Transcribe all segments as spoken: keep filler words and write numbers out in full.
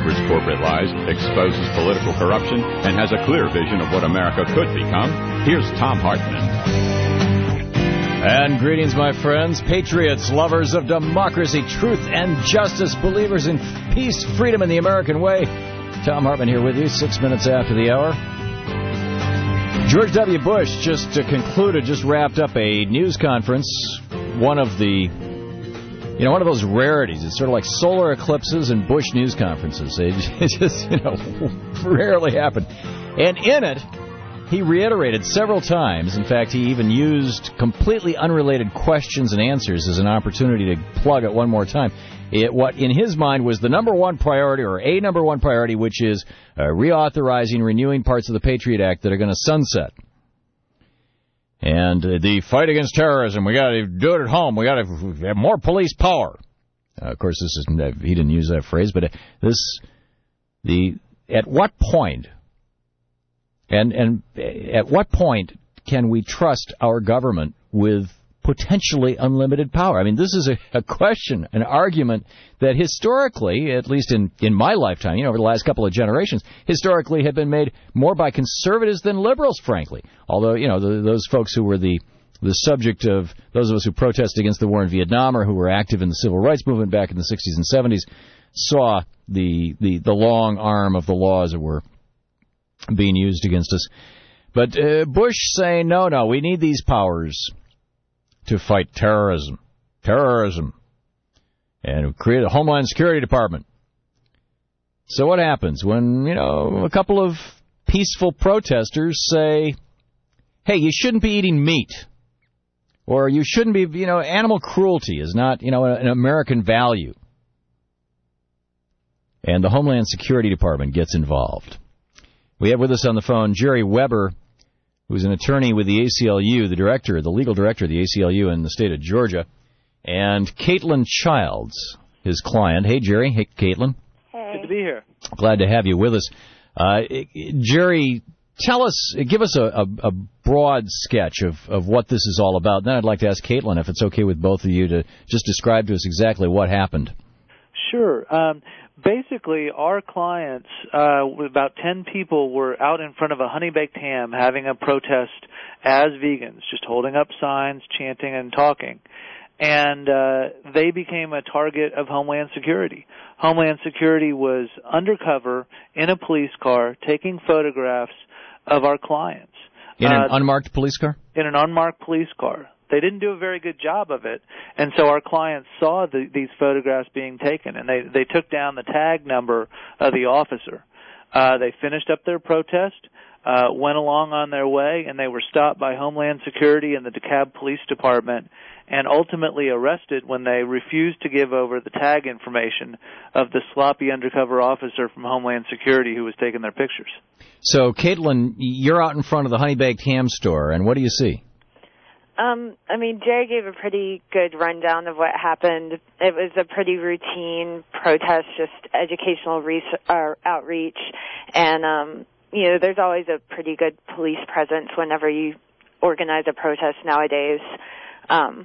uncovers corporate lies, exposes political corruption, and has a clear vision of what America could become. Here's Thom Hartmann. And greetings, my friends, patriots, lovers of democracy, truth, and justice, believers in peace, freedom, and the American way. Thom Hartmann here with you, six minutes after the hour. George W. Bush just uh, concluded, just wrapped up a news conference, one of the, you know, one of those rarities. It's sort of like solar eclipses and Bush news conferences. It, it just, you know, rarely happen. And in it, he reiterated several times, in fact, he even used completely unrelated questions and answers as an opportunity to plug it one more time. It, what in his mind was the number one priority, or a number one priority, which is uh, reauthorizing, renewing parts of the Patriot Act that are going to sunset. And uh, the fight against terrorism, we got to do it at home. We got to have more police power. Uh, of course, this is he didn't use that phrase, but uh, this the at what point and and at what point can we trust our government with potentially unlimited power? I mean, this is a, a question, an argument that historically, at least in, in my lifetime, you know, over the last couple of generations, historically have been made more by conservatives than liberals, frankly. Although, you know, the, those folks who were the the subject of, those of us who protested against the war in Vietnam or who were active in the civil rights movement back in the sixties and seventies saw the, the, the long arm of the law, as it were, being used against us. But uh, Bush saying, no, no, we need these powers to fight terrorism, terrorism, and create a Homeland Security Department. So what happens when, you know, a couple of peaceful protesters say, hey, you shouldn't be eating meat, or you shouldn't be, you know, animal cruelty is not, you know, an American value. And the Homeland Security Department gets involved. We have with us on the phone Jerry Weber, who's an attorney with the A C L U, the director, the legal director of the A C L U in the state of Georgia, and Caitlin Childs, his client. Hey, Jerry. Hey, Caitlin. Hey. Good to be here. Glad to have you with us. Uh, Jerry, tell us, give us a, a, a broad sketch of, of what this is all about. Then I'd like to ask Caitlin if it's okay with both of you to just describe to us exactly what happened. Sure. Um, basically, our clients, uh, with about ten people, were out in front of a honey-baked ham having a protest as vegans, just holding up signs, chanting, and talking. And uh, they became a target of Homeland Security. Homeland Security was undercover in a police car taking photographs of our clients. In an uh, unmarked police car? In an unmarked police car. They didn't do a very good job of it, and so our clients saw the, these photographs being taken, and they, they took down the tag number of the officer. Uh, they finished up their protest, uh, went along on their way, and they were stopped by Homeland Security and the DeKalb Police Department and ultimately arrested when they refused to give over the tag information of the sloppy undercover officer from Homeland Security who was taking their pictures. So, Caitlin, you're out in front of the honey-baked ham store, and what do you see? Um, I mean, Jerry gave a pretty good rundown of what happened. It was a pretty routine protest, just educational res- uh, outreach. And, um, you know, there's always a pretty good police presence whenever you organize a protest nowadays. Um,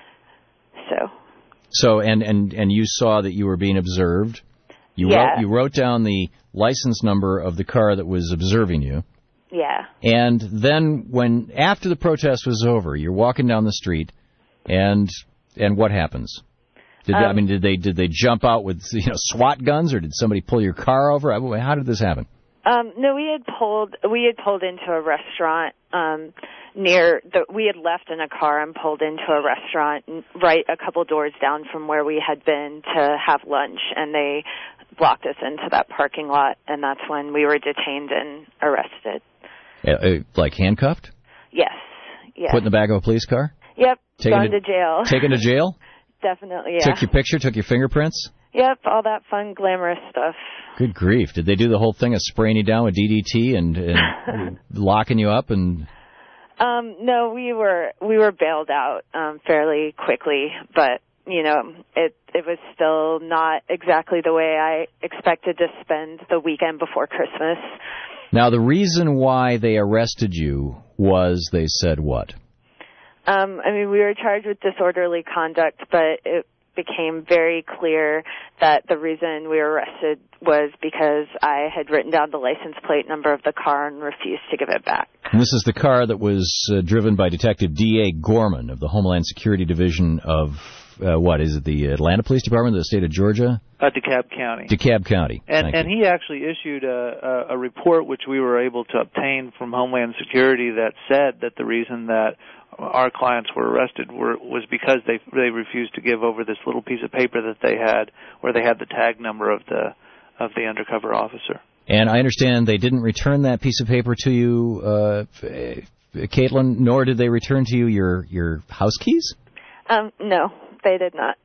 so. So, and, and, and you saw that you were being observed. You yeah. wrote, you wrote down the license number of the car that was observing you. Yeah. And then when, after the protest was over, you're walking down the street, and and what happens? Did um, they, I mean, did they did they jump out with, you know, SWAT guns, or did somebody pull your car over? How did this happen? Um, no, we had pulled we had pulled into a restaurant um, near the. We had left in a car and pulled into a restaurant right a couple doors down from where we had been to have lunch, and they blocked us into that parking lot, and that's when we were detained and arrested. Uh, like handcuffed? Yes. Yes. Put in the back of a police car? Yep. Taken Gone to, to jail. Taken to jail? Definitely, yeah. Took your picture, took your fingerprints? Yep, all that fun, glamorous stuff. Good grief. Did they do the whole thing of spraying you down with D D T and, and locking you up? And Um, no, we were we were bailed out um, fairly quickly, but, you know, it, it was still not exactly the way I expected to spend the weekend before Christmas. Now, the reason why they arrested you was, they said what? Um, I mean, we were charged with disorderly conduct, but it became very clear that the reason we were arrested was because I had written down the license plate number of the car and refused to give it back. And this is the car that was uh, driven by Detective D A Gorman of the Homeland Security Division of, uh, what, is it the Atlanta Police Department of the state of Georgia? Uh, DeKalb County. DeKalb County. And, and he actually issued a, a, a report which we were able to obtain from Homeland Security that said that the reason that our clients were arrested were, was because they they refused to give over this little piece of paper that they had where they had the tag number of the of the undercover officer. And I understand they didn't return that piece of paper to you, uh, Caitlin, nor did they return to you your, your house keys? Um, no, they did not.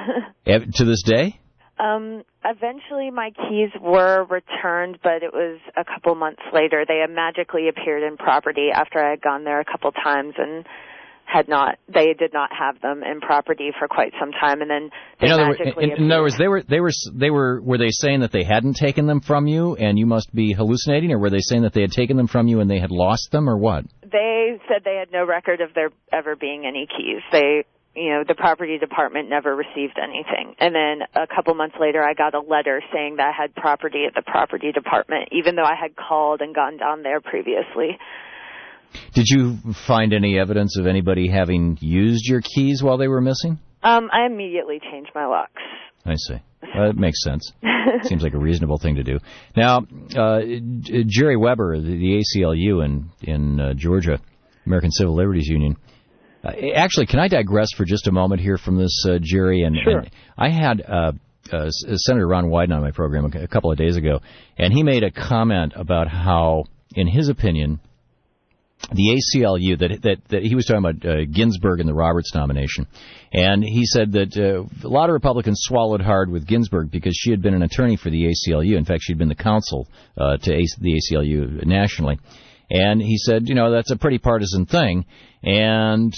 To this day? Um, eventually my keys were returned, but it was a couple months later. They had magically appeared in property after I had gone there a couple times and had not, they did not have them in property for quite some time, and then they in other, magically in, in other words, they were, they were, they were, were they saying that they hadn't taken them from you and you must be hallucinating, or were they saying that they had taken them from you and they had lost them, or what? They said they had no record of there ever being any keys. They, you know, the property department never received anything. And then a couple months later, I got a letter saying that I had property at the property department, even though I had called and gone down there previously. Did you find any evidence of anybody having used your keys while they were missing? Um, I immediately changed my locks. I see. Well, that makes sense. Seems like a reasonable thing to do. Now, uh, Jerry Weber, the, the A C L U in, in uh, Georgia, American Civil Liberties Union, Uh, actually, can I digress for just a moment here from this, uh, Jerry? And, sure. and I had uh, uh, Senator Ron Wyden on my program a, a couple of days ago, and he made a comment about how, in his opinion, the A C L U, that that, that he was talking about uh, Ginsburg and the Roberts nomination, and he said that uh, a lot of Republicans swallowed hard with Ginsburg because she had been an attorney for the A C L U. In fact, she'd been the counsel uh, to A- the A C L U nationally. And he said, you know, that's a pretty partisan thing. And,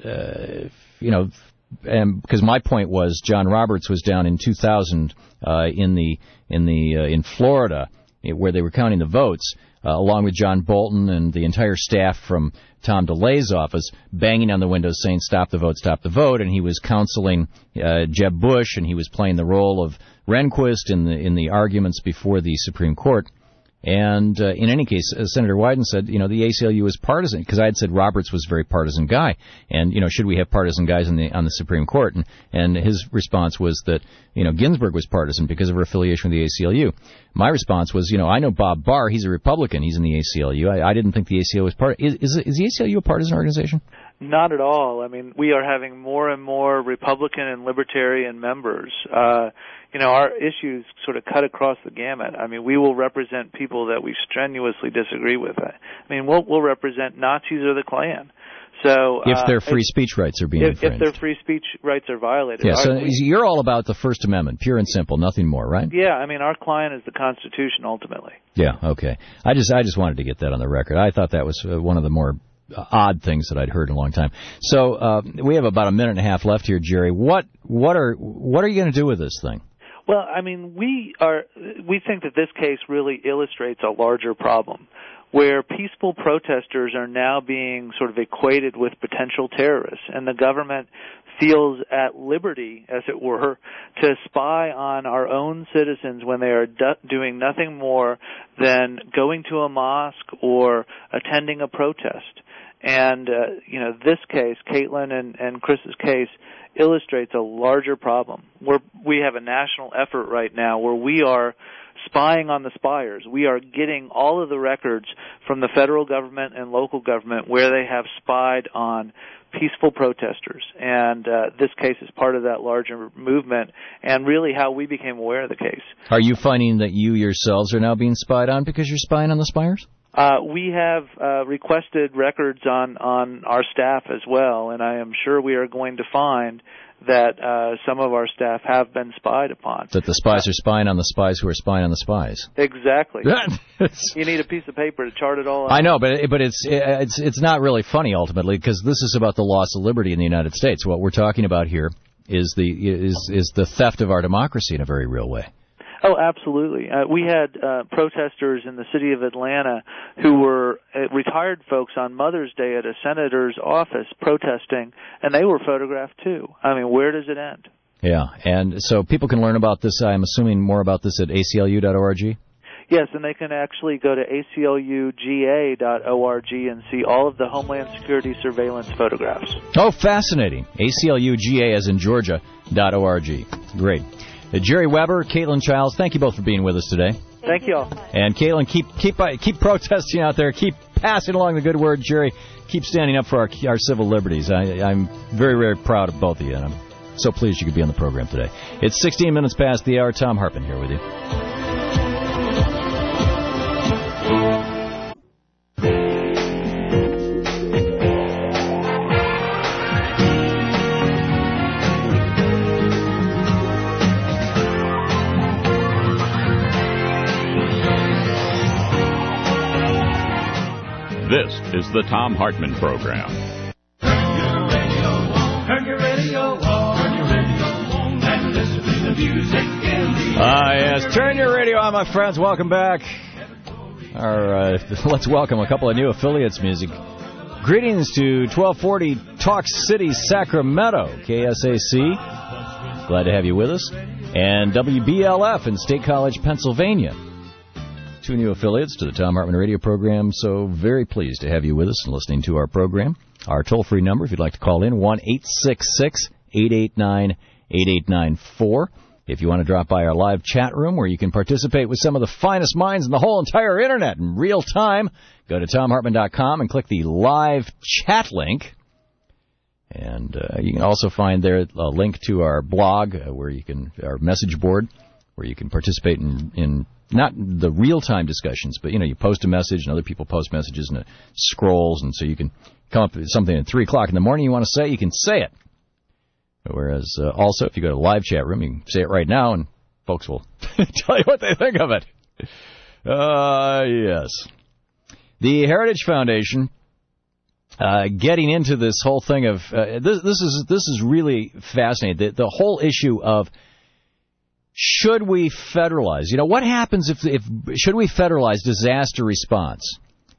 uh, you know, and because my point was John Roberts was down in two thousand uh, in the in the uh, in Florida where they were counting the votes, uh, along with John Bolton and the entire staff from Tom DeLay's office, banging on the windows saying, stop the vote, stop the vote. And he was counseling uh, Jeb Bush, and he was playing the role of Rehnquist in the in the arguments before the Supreme Court. And uh, in any case, uh, Senator Wyden said, you know, the A C L U is partisan, because I had said Roberts was a very partisan guy, and, you know, should we have partisan guys in the, on the Supreme Court? And, and his response was that, you know, Ginsburg was partisan because of her affiliation with the A C L U. My response was, you know, I know Bob Barr, he's a Republican, he's in the A C L U. I, I didn't think the A C L U was part. Is, is, is the A C L U a partisan organization? Not at all. I mean, we are having more and more Republican and Libertarian members. Uh, you know, our issues sort of cut across the gamut. I mean, we will represent people that we strenuously disagree with. I mean, we'll, we'll represent Nazis or the Klan. So, if uh, their free speech rights are being if, infringed. if their free speech rights are violated. Yeah, so our, we, you're all about the First Amendment, pure and simple, nothing more, right? Yeah, I mean, our client is the Constitution ultimately. Yeah, okay. I just I just wanted to get that on the record. I thought that was uh, one of the more odd things that I'd heard in a long time. So uh, we have about a minute and a half left here, Jerry. What what are what are you going to do with this thing? Well, I mean, we are we think that this case really illustrates a larger problem, where peaceful protesters are now being sort of equated with potential terrorists, and the government feels at liberty, as it were, to spy on our own citizens when they are do- doing nothing more than going to a mosque or attending a protest. And, uh, you know, this case, Caitlin and, and Chris's case, illustrates a larger problem. We're, we have a national effort right now where we are spying on the spiers. We are getting all of the records from the federal government and local government where they have spied on peaceful protesters. And uh, this case is part of that larger movement and really how we became aware of the case. Are you finding that you yourselves are now being spied on because you're spying on the spiers? Uh, we have uh, requested records on, on our staff as well, and I am sure we are going to find that uh, some of our staff have been spied upon. That the spies are spying on the spies who are spying on the spies. Exactly. You need a piece of paper to chart it all out. I know, but but it's it's it's not really funny ultimately, because this is about the loss of liberty in the United States. What we're talking about here is the is is the theft of our democracy in a very real way. Oh, absolutely. Uh, we had uh, protesters in the city of Atlanta who were uh, retired folks on Mother's Day at a senator's office protesting, and they were photographed too. I mean, where does it end? Yeah, and so people can learn about this, I'm assuming, more about this at A C L U dot org? Yes, and they can actually go to A C L U G A dot org and see all of the Homeland Security surveillance photographs. Oh, fascinating. A C L U G A as in Georgia, dot org. Great. Uh, Jerry Weber, Caitlin Childs, thank you both for being with us today. Thank, Thank you all. And Caitlin, keep keep uh, keep protesting out there. Keep passing along the good word. Jerry, keep standing up for our our civil liberties. I, I'm very, very proud of both of you, and I'm so pleased you could be on the program today. It's sixteen minutes past the hour. Tom Hartman here with you. This is the Tom Hartman Program. Turn your radio on, turn your radio on, turn your radio on, and listen to the music in the Ah, yes. Turn your radio on, my friends. Welcome back. Our, uh, let's welcome a couple of new affiliates music. Greetings to twelve forty Talk City, Sacramento, K S A C. Glad to have you with us. And W B L F in State College, Pennsylvania. Two new affiliates to the Tom Hartman radio program, so very pleased to have you with us and listening to our program. Our toll-free number, if you'd like to call in, one eight six six, eight eight nine, eight eight nine four. If you want to drop by our live chat room where you can participate with some of the finest minds in the whole entire Internet in real time, go to tom hartman dot com and click the live chat link. And uh, you can also find there a link to our blog, uh, where you can, our message board, where you can participate in, in not the real-time discussions, but, you know, you post a message and other people post messages and it scrolls, and so you can come up with something at three o'clock in the morning you want to say, you can say it. Whereas, uh, also, if you go to the live chat room, you can say it right now, and folks will tell you what they think of it. Uh, yes. The Heritage Foundation, uh, getting into this whole thing of, uh, this, this is this is really fascinating. The, the whole issue of, should we federalize? You know, what happens if, if should we federalize disaster response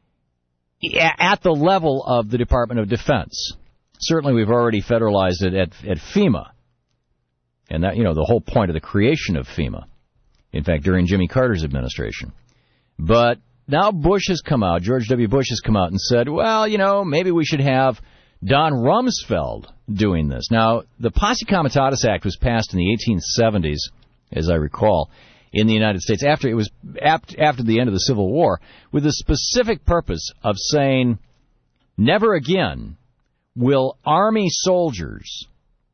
at the level of the Department of Defense? Certainly, we've already federalized it at, at FEMA, and that, you know, the whole point of the creation of FEMA. In fact, during Jimmy Carter's administration. But now Bush has come out, George W. Bush has come out and said, well, you know, maybe we should have Don Rumsfeld doing this. Now, the Posse Comitatus Act was passed in the eighteen seventies, as I recall, in the United States after it was after the end of the Civil War, with the specific purpose of saying, never again will Army soldiers,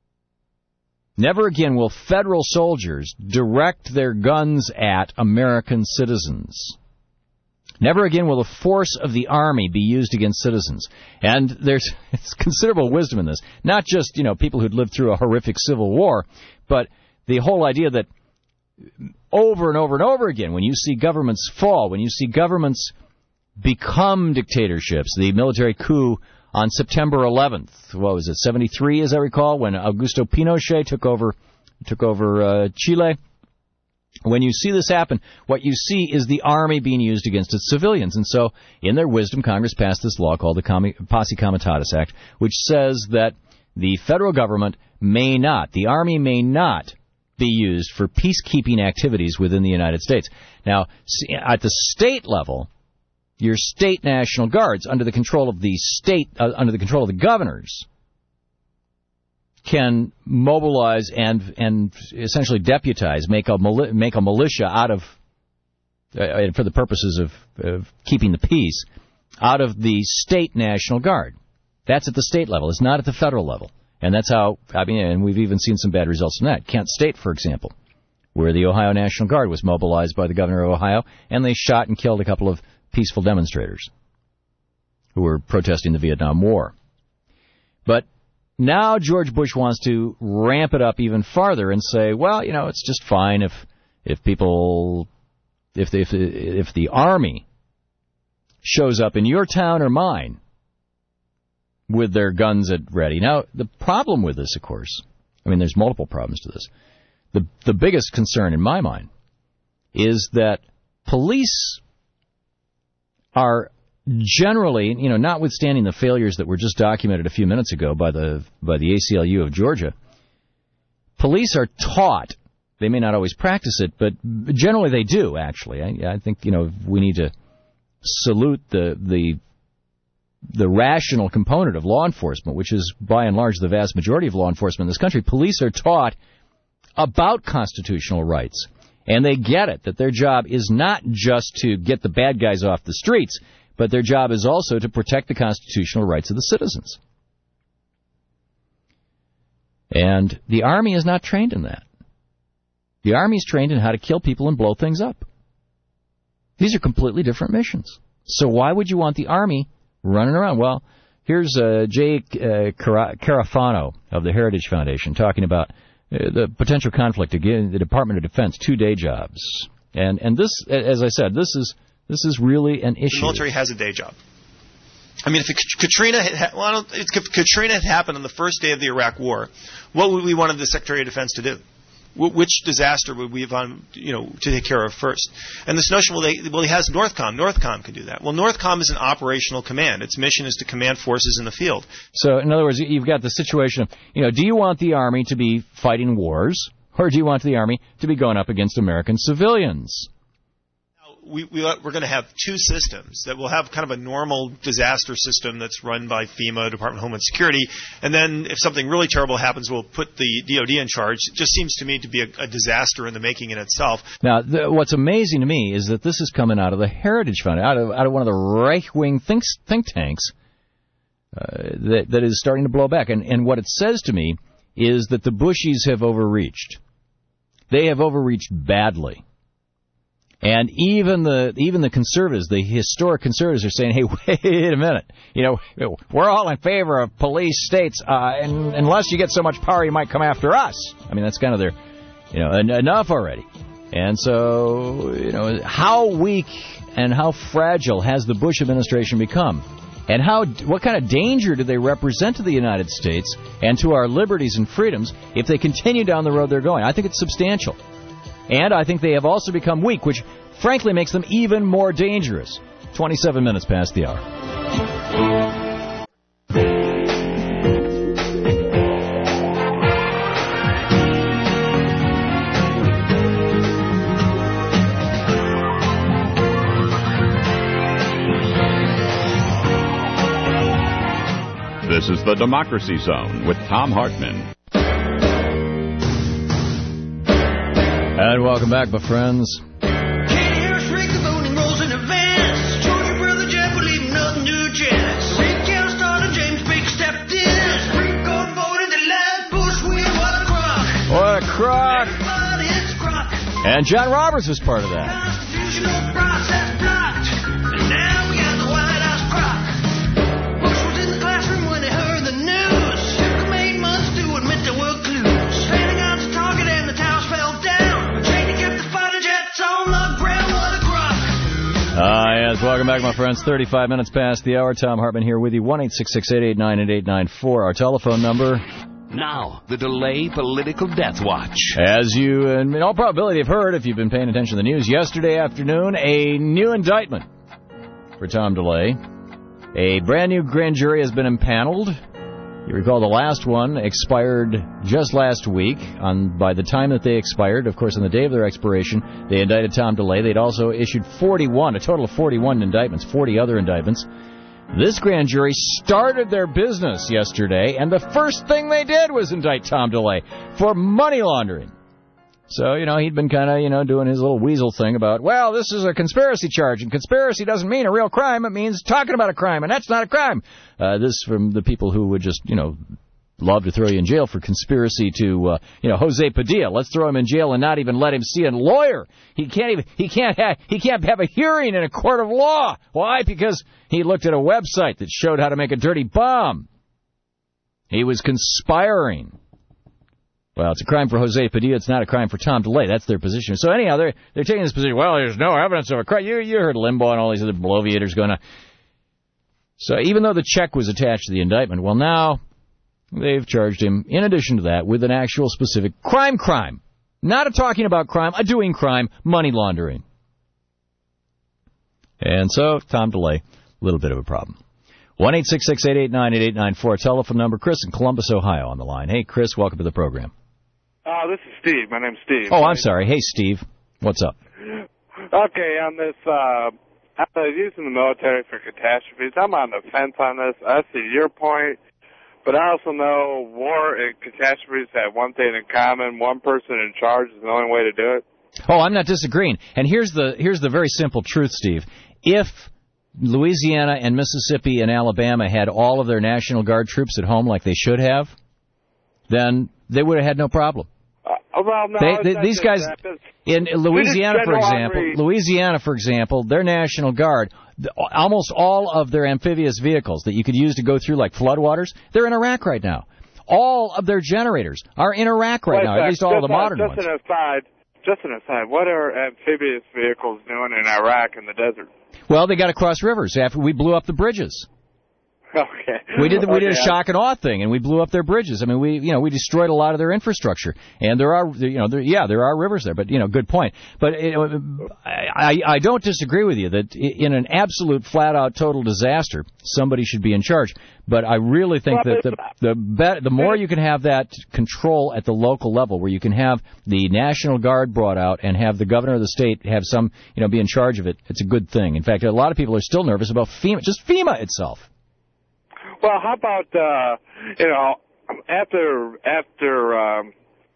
never again will federal soldiers direct their guns at American citizens. Never again will the force of the Army be used against citizens. And there's considerable wisdom in this. Not just, you know, people who'd lived through a horrific Civil War, but the whole idea that over and over and over again, when you see governments fall, when you see governments become dictatorships, the military coup on September eleventh, what was it, seventy-three, as I recall, when Augusto Pinochet took over took over uh, Chile. When you see this happen, what you see is the Army being used against its civilians. And so, in their wisdom, Congress passed this law called the Com- Posse Comitatus Act, which says that the federal government may not, the Army may not be used for peacekeeping activities within the United States. Now, at the state level, your state National Guards, under the control of the state, uh, under the control of the governors, can mobilize and and essentially deputize, make a mili- make a militia out of, uh, for the purposes of, of keeping the peace, out of the state National Guard. That's at the state level. It's not at the federal level. And that's how, I mean, and we've even seen some bad results in that. Kent State, for example, where the Ohio National Guard was mobilized by the governor of Ohio, and they shot and killed a couple of peaceful demonstrators who were protesting the Vietnam War. But now George Bush wants to ramp it up even farther and say, well, you know, it's just fine if if people, if the, if, if the Army shows up in your town or mine with their guns at ready. Now, the problem with this, of course, I mean, there's multiple problems to this. The the biggest concern in my mind is that police are generally, you know, notwithstanding the failures that were just documented a few minutes ago by the by the A C L U of Georgia, police are taught. They may not always practice it, but generally they do, actually. I, I think, you know, we need to salute the the the rational component of law enforcement, which is, by and large, the vast majority of law enforcement in this country. Police are taught about constitutional rights, and they get it, that their job is not just to get the bad guys off the streets, but their job is also to protect the constitutional rights of the citizens. And the Army is not trained in that. The Army is trained in how to kill people and blow things up. These are completely different missions. So why would you want the Army running around? Well, here's uh, Jay uh, Carafano of the Heritage Foundation talking about uh, the potential conflict again, the Department of Defense, two-day jobs. And and this, as I said, this is this is really an issue. The military has a day job. I mean, if it, Katrina had, well, I don't, if Katrina had happened on the first day of the Iraq War, what would we want the Secretary of Defense to do? Which disaster would we have on, you know, to take care of first? And this notion, well, they, well, he has Northcom. Northcom can do that. Well, Northcom is an operational command. Its mission is to command forces in the field. So, in other words, you've got the situation of, you know, do you want the Army to be fighting wars, or do you want the Army to be going up against American civilians? We, we, we're going to have two systems that will have kind of a normal disaster system that's run by FEMA, Department of Homeland Security, and then if something really terrible happens, we'll put the D O D in charge. It just seems to me to be a, a disaster in the making in itself. Now, the, what's amazing to me is that this is coming out of the Heritage Fund, out of, out of one of the right-wing think, think tanks uh, that, that is starting to blow back. And, and what it says to me is that the Bushies have overreached. They have overreached badly. And even the even the conservatives, the historic conservatives, are saying, "Hey, wait a minute! You know, we're all in favor of police states, uh, and unless you get so much power, you might come after us." I mean, that's kind of their, you know, en- enough already. And so, you know, how weak and how fragile has the Bush administration become? And how, what kind of danger do they represent to the United States and to our liberties and freedoms if they continue down the road they're going? I think it's substantial. And I think they have also become weak, which frankly makes them even more dangerous. twenty-seven minutes past the hour. This is the Democracy Zone with Thom Hartmann. And welcome back, my friends. Can't hear us ring the voting rolls in advance. Told your brother Jeff we're leaving nothing to chance. Rick Kelly started, James Baker stepped in. Supreme Court voted the last Bush win. What a crock. What a crock. Everybody, it's crock. And John Roberts was part of that. Constitutional process blocked. And now we got the White House crock. Bush was in the classroom when they heard the news. Took them eight months to admit there were clues. Pentagon's target and the towers fell down. Ah, uh, yes, welcome back, my friends. thirty-five minutes past the hour. Thom Hartmann here with you. one eight six six, eight eight nine, eight eight nine four. Our telephone number. Now, the Delay Political Death Watch. As you, in all probability, have heard, if you've been paying attention to the news, yesterday afternoon, a new indictment for Tom DeLay. A brand new grand jury has been impaneled. You recall the last one expired just last week. On by the time that they expired, of course, on the day of their expiration, they indicted Tom DeLay. They'd also issued forty-one, a total of forty-one indictments, forty other indictments. This grand jury started their business yesterday, and the first thing they did was indict Tom DeLay for money laundering. So, you know, he'd been kind of, you know, doing his little weasel thing about, well, this is a conspiracy charge, and conspiracy doesn't mean a real crime. It means talking about a crime, and that's not a crime. Uh, this from the people who would just, you know, love to throw you in jail for conspiracy to, uh, you know, Jose Padilla. Let's throw him in jail and not even let him see a lawyer. He can't even, he can't have, he can't have a hearing in a court of law. Why? Because he looked at a website that showed how to make a dirty bomb. He was conspiring. Well, it's a crime for Jose Padilla. It's not a crime for Tom DeLay. That's their position. So anyhow, they're they're taking this position. Well, there's no evidence of a crime. You you heard Limbaugh and all these other bloviators going on. So even though the check was attached to the indictment, well, now they've charged him, in addition to that, with an actual specific crime crime. Not a talking about crime, a doing crime, money laundering. And so, Tom DeLay, a little bit of a problem. one eight six six, eight eight nine, eight eight nine four, telephone number. Chris in Columbus, Ohio on the line. Hey, Chris, welcome to the program. Uh, this is Steve. My name's Steve. Oh, I'm sorry. Hey, Steve. What's up? Okay, on this, uh, I was using the military for catastrophes. I'm on the fence on this. I see your point, but I also know war and catastrophes have one thing in common. One person in charge is the only way to do it. Oh, I'm not disagreeing. And here's the here's the very simple truth, Steve. If Louisiana and Mississippi and Alabama had all of their National Guard troops at home like they should have, then they would have had no problem. Uh, well, no, they, they, these guys in Louisiana, for example, Henry. Louisiana, for example, their National Guard, almost all of their amphibious vehicles that you could use to go through like floodwaters, they're in Iraq right now. All of their generators are in Iraq right Wait now, at least all just the modern just ones. An aside, just an aside, what are amphibious vehicles doing in Iraq in the desert? Well, they got to cross rivers after we blew up the bridges. Okay. We did the, we okay. did a shock and awe thing, and we blew up their bridges. I mean, we you know we destroyed a lot of their infrastructure, and there are you know there, yeah there are rivers there, but you know good point. But you know, I I don't disagree with you that in an absolute flat out total disaster, somebody should be in charge. But I really think well, that the the bet, the more you can have that control at the local level, where you can have the National Guard brought out and have the governor of the state have some you know be in charge of it, it's a good thing. In fact, a lot of people are still nervous about FEMA, just FEMA itself. Well, how about, uh, you know, after after um,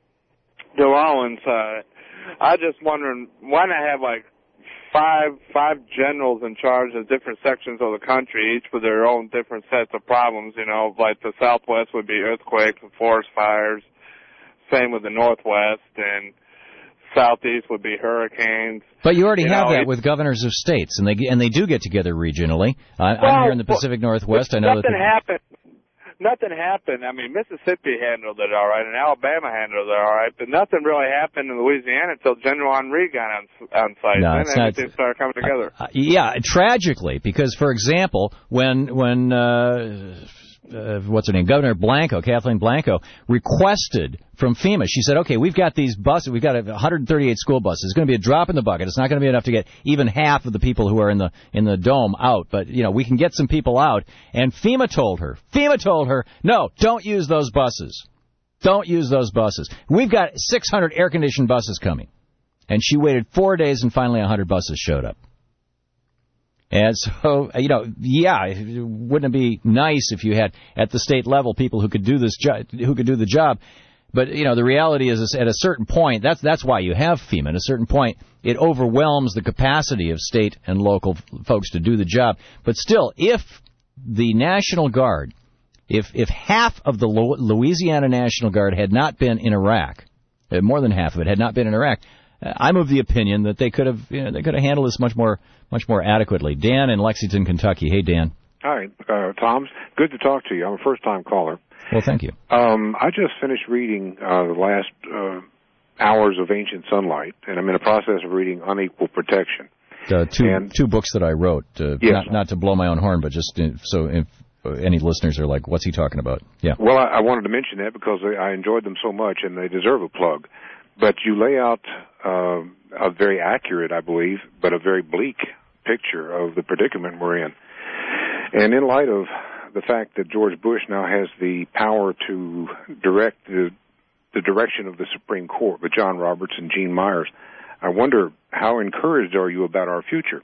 New Orleans, uh, I just wondering, why not have, like, five five generals in charge of different sections of the country, each with their own different sets of problems, you know, like the Southwest would be earthquakes and forest fires, same with the Northwest, and Southeast would be hurricanes. But you already you have know, that with governors of states, and they and they do get together regionally. I, well, I'm here in the Pacific well, Northwest. I know nothing that the, happened. Nothing happened. I mean, Mississippi handled it all right, and Alabama handled it all right, but nothing really happened in Louisiana until General Henry got on on site. No, then it's everything not, started coming together. Uh, yeah, tragically, because for example, when when uh, uh, what's her name, Governor Blanco, Kathleen Blanco, requested from FEMA, she said, okay, we've got these buses, we've got one hundred thirty-eight school buses. It's going to be a drop in the bucket. It's not going to be enough to get even half of the people who are in the in the dome out, but you know we can get some people out. And FEMA told her, FEMA told her, no, don't use those buses. Don't use those buses. We've got six hundred air-conditioned buses coming. And she waited four days, and finally one hundred buses showed up. And so, you know, yeah, wouldn't it be nice if you had at the state level people who could do this jo- who could do the job? But you know, the reality is, is at a certain point, that's that's why you have FEMA. At a certain point, it overwhelms the capacity of state and local folks to do the job. But still, if the National Guard, if if half of the Louisiana National Guard had not been in Iraq, more than half of it had not been in Iraq, I'm of the opinion that they could have you know, they could have handled this much more much more adequately. Dan in Lexington, Kentucky. Hey, Dan. Hi, uh, Tom. Good to talk to you. I'm a first-time caller. Well, thank you. Um, I just finished reading uh, the last uh, hours of Ancient Sunlight, and I'm in the process of reading Unequal Protection. Uh, two and, two books that I wrote. Uh, yes. not, not to blow my own horn, but just uh, so if uh, any listeners are like, what's he talking about? Yeah. Well, I, I wanted to mention that because I enjoyed them so much, and they deserve a plug. But you lay out uh, a very accurate, I believe, but a very bleak picture of the predicament we're in. And in light of the fact that George Bush now has the power to direct the, the direction of the Supreme Court with John Roberts and Gene Myers, I wonder how encouraged are you about our future?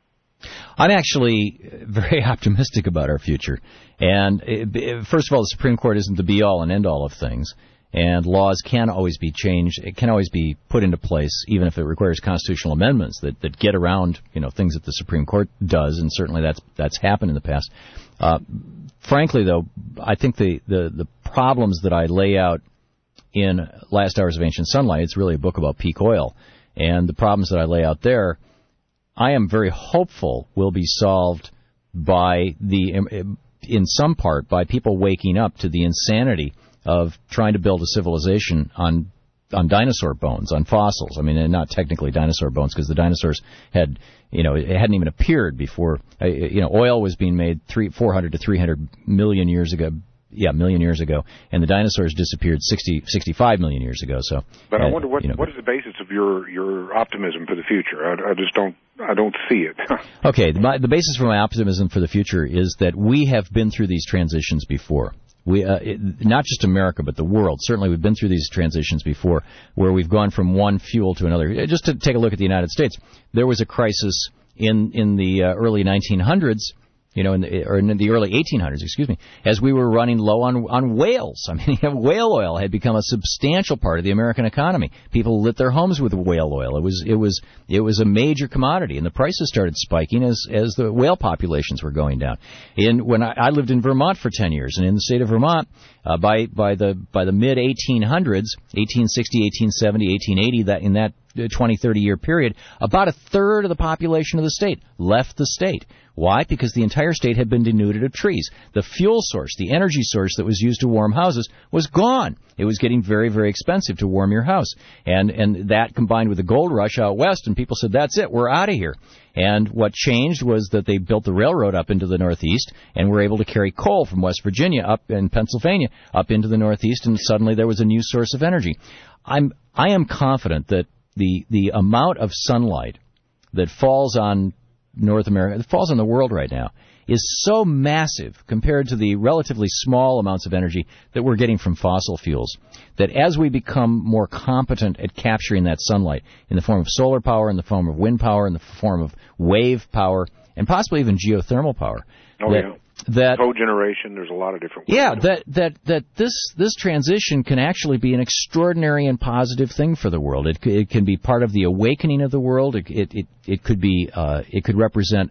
I'm actually very optimistic about our future. And it, it, first of all, the Supreme Court isn't the be-all and end-all of things. And laws can always be changed. It can always be put into place, even if it requires constitutional amendments that, that get around, you know, things that the Supreme Court does. And certainly that's that's happened in the past. Uh, frankly, though, I think the, the, the problems that I lay out in Last Hours of Ancient Sunlight, it's really a book about peak oil. And the problems that I lay out there, I am very hopeful will be solved by the, in some part, by people waking up to the insanity of trying to build a civilization on on dinosaur bones, on fossils. I mean, and not technically dinosaur bones, because the dinosaurs had, you know, it hadn't even appeared before. Uh, you know, oil was being made three, four hundred to three hundred million years ago. Yeah, million years ago, and the dinosaurs disappeared sixty, sixty-five million years ago. So, but uh, I wonder what you know, what is the basis of your your optimism for the future? I, I just don't I don't see it. Okay, the, my, the basis for my optimism for the future is that we have been through these transitions before. We, uh, it, not just America, but the world. Certainly, we've been through these transitions before, where we've gone from one fuel to another. Just to take a look at the United States, there was a crisis in in the uh, early nineteen hundreds. You know, in the, or in the early eighteen hundreds, excuse me, as we were running low on on whales. I mean, whale oil had become a substantial part of the American economy. People lit their homes with whale oil. It was it was it was a major commodity, and the prices started spiking as as the whale populations were going down. In when I, I lived in Vermont for ten years, and in the state of Vermont, uh, by by the by the mid eighteen hundreds, eighteen sixty, eighteen seventy, eighteen eighty, that in that twenty, thirty year period, about a third of the population of the state left the state. Why? Because the entire state had been denuded of trees. The fuel source, the energy source that was used to warm houses was gone. It was getting very, very expensive to warm your house. And and that combined with the gold rush out west, and people said, that's it, we're out of here. And what changed was that they built the railroad up into the Northeast and were able to carry coal from West Virginia up in Pennsylvania up into the Northeast, and suddenly there was a new source of energy. I'm I am confident that the the amount of sunlight that falls on North America, that falls on the world right now, is so massive compared to the relatively small amounts of energy that we're getting from fossil fuels, that as we become more competent at capturing that sunlight in the form of solar power, in the form of wind power, in the form of wave power, and possibly even geothermal power, oh, that, yeah. that cogeneration, there's a lot of different ways. Yeah, that that that this this transition can actually be an extraordinary and positive thing for the world. It it can be part of the awakening of the world. It it it, it could be uh, it could represent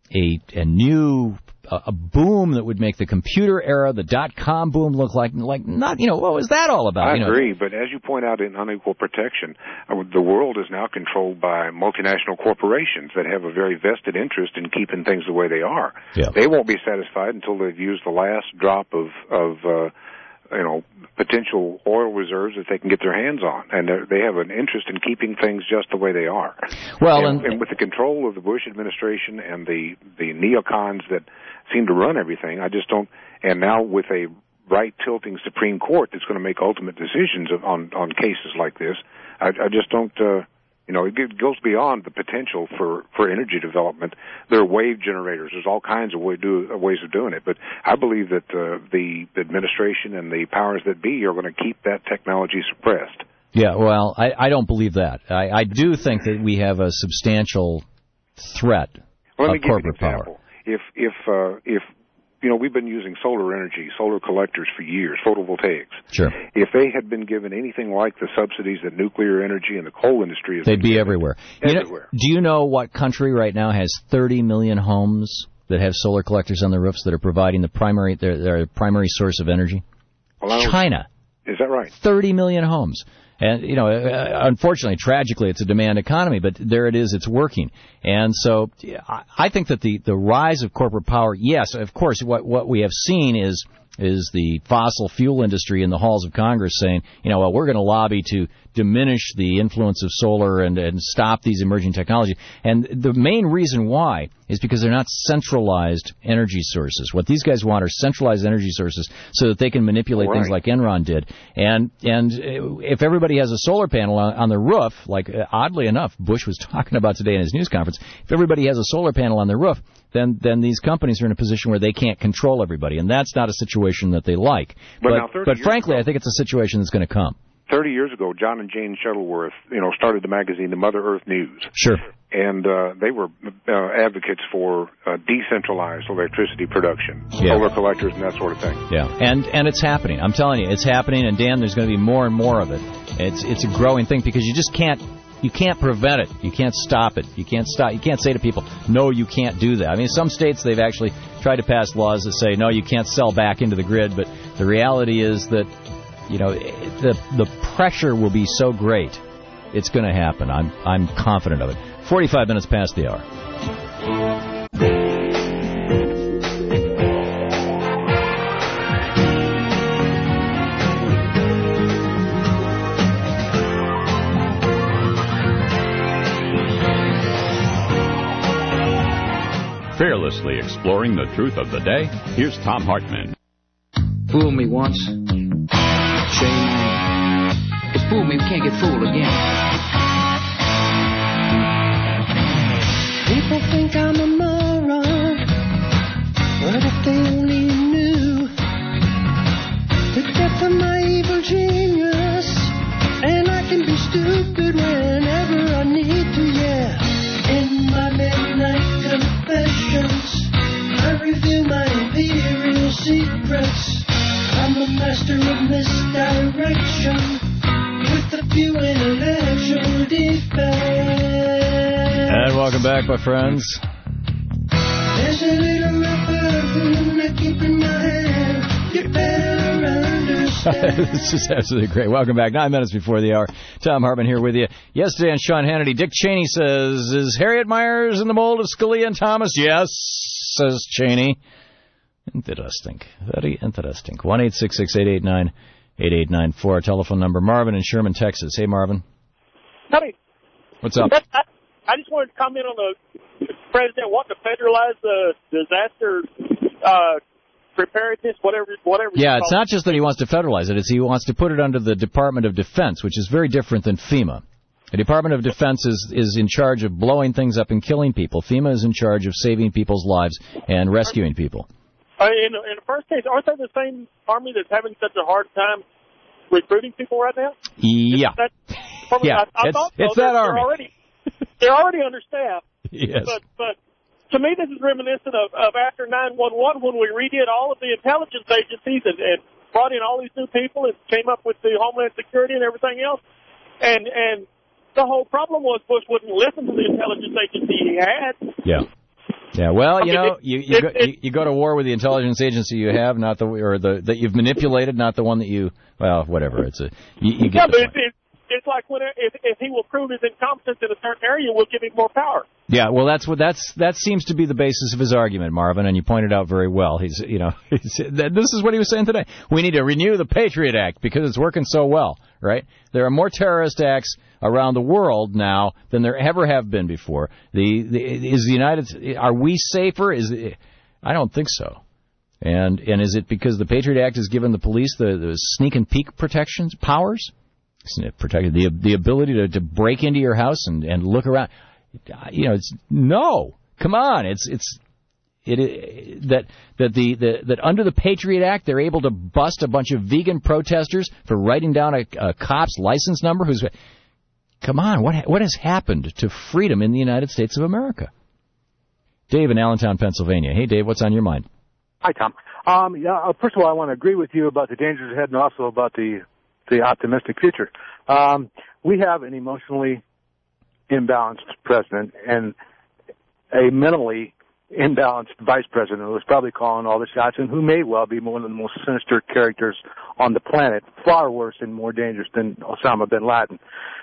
a a new a, a boom that would make the computer era, the dot com boom, look like like not you know what was that all about? I you know? agree, but as you point out in Unequal Protection, uh, the world is now controlled by multinational corporations that have a very vested interest in keeping things the way they are. Yeah. They won't be satisfied until they've used the last drop of of uh, you know potential oil reserves that they can get their hands on, and they have an interest in keeping things just the way they are. Well, and, and, and with the control of the Bush administration and the the neocons that seem to run everything, I just don't. And now with a right-tilting Supreme Court that's going to make ultimate decisions on on cases like this, I, I just don't. Uh, You know, it goes beyond the potential for, for energy development. There are wave generators. There's all kinds of way do, ways of doing it. But I believe that uh, the administration and the powers that be are going to keep that technology suppressed. Yeah, well, I, I don't believe that. I, I do think that we have a substantial threat well, let me of give corporate you an example. power. If, if, uh, if, you know, we've been using solar energy, solar collectors for years, photovoltaics. Sure. If they had been given anything like the subsidies that nuclear energy and the coal industry has They'd be given, everywhere. Everywhere. You know, do you know what country right now has thirty million homes that have solar collectors on the roofs that are providing the primary their, their primary source of energy? Well, China. Is that right? thirty million homes. And, you know, unfortunately, tragically, it's a demand economy, but there it is, it's working. And so I think that the, the rise of corporate power, yes, of course, what, what we have seen is is the fossil fuel industry in the halls of Congress saying, you know, well, we're going to lobby to diminish the influence of solar and, and stop these emerging technologies. And the main reason why is because they're not centralized energy sources. What these guys want are centralized energy sources so that they can manipulate right. things like Enron did. And and if everybody has a solar panel on, on the roof, like uh, oddly enough, Bush was talking about today in his news conference, if everybody has a solar panel on their roof, then then these companies are in a position where they can't control everybody, and that's not a situation that they like. But, But, now thirty but years frankly, ago, I think it's a situation that's going to come. Thirty years ago, John and Jane Shuttleworth, you know, started the magazine, the Mother Earth News. Sure. And uh, they were uh, advocates for uh, decentralized electricity production, Yeah. solar collectors, and that sort of thing. Yeah, and and it's happening. I'm telling you, it's happening. And Dan, there's going to be more and more of it. It's it's a growing thing because you just can't you can't prevent it. You can't stop it. You can't stop. You can't say to people, no, you can't do that. I mean, some states they've actually tried to pass laws that say, no, you can't sell back into the grid. But the reality is that, you know, the the pressure will be so great, it's going to happen. I'm I'm confident of it. forty-five minutes past the hour. Fearlessly exploring the truth of the day, here's Tom Hartman. Fool me once, shame me. It's fool me, we can't get fooled again. People think I'm a moron, but if they only knew secrets. I'm a master of misdirection with a few intellectual defects. And welcome back, my friends. There's a little rubber I keep in my hand. You better understand. This is absolutely great. Welcome back. Nine minutes before the hour. Tom Hartman here with you. Yesterday on Sean Hannity, Dick Cheney says, is Harriet Myers in the mold of Scalia and Thomas? Yes, says Cheney. Interesting. Very interesting. one eight six six, eight eight nine, eight eight nine four. Our telephone number. Marvin in Sherman, Texas. Hey, Marvin. Howdy. What's up? I, I just wanted to comment on the president wanting to federalize the disaster uh, preparedness, whatever, whatever. Yeah, it's not just that he wants to federalize it. It's he wants to put it under the Department of Defense, which is very different than FEMA. The Department of Defense is, is in charge of blowing things up and killing people. FEMA is in charge of saving people's lives and rescuing people. Uh, in, in the first case, aren't they the same army that's having such a hard time recruiting people right now? Yeah. That, probably, yeah, I, I it's, thought so. it's they're, that army. They're already, they're already understaffed. Yes. But, but to me, this is reminiscent of, of after nine one one when we redid all of the intelligence agencies and, and brought in all these new people and came up with the Homeland Security and everything else. And and the whole problem was Bush wouldn't listen to the intelligence agency he had. Yeah. Yeah, well, you I mean, know, it, you you, it, go, it, you you go to war with the intelligence agency you have, not the or the that you've manipulated, not the one that you well, whatever. It's a you, you get yeah, the but point. it's, it's like when if, if he will prove his incompetence in a certain area, we'll give him more power. Yeah, well, that's what that's that seems to be the basis of his argument, Marvin, and you pointed out very well. He's you know he's, this is what he was saying today. We need to renew the Patriot Act because it's working so well, right? There are more terrorist acts around the world now than there ever have been before. The, the is the United are we safer? Is it, I don't think so. And and is it because the Patriot Act has given the police the, the sneak and peek protections powers? Protected the the ability to, to break into your house and, and look around. You know, it's no. Come on, it's it's it, it that that the, the that under the Patriot Act they're able to bust a bunch of vegan protesters for writing down a, a cop's license number. Who's come on? What what has happened to freedom in the United States of America? Dave in Allentown, Pennsylvania. Hey, Dave, what's on your mind? Hi, Tom. Um, yeah, first of all, I want to agree with you about the dangers ahead and also about the the optimistic future. Um, we have an emotionally imbalanced president and a mentally imbalanced vice president who is probably calling all the shots and who may well be one of the most sinister characters on the planet, far worse and more dangerous than Osama bin Laden.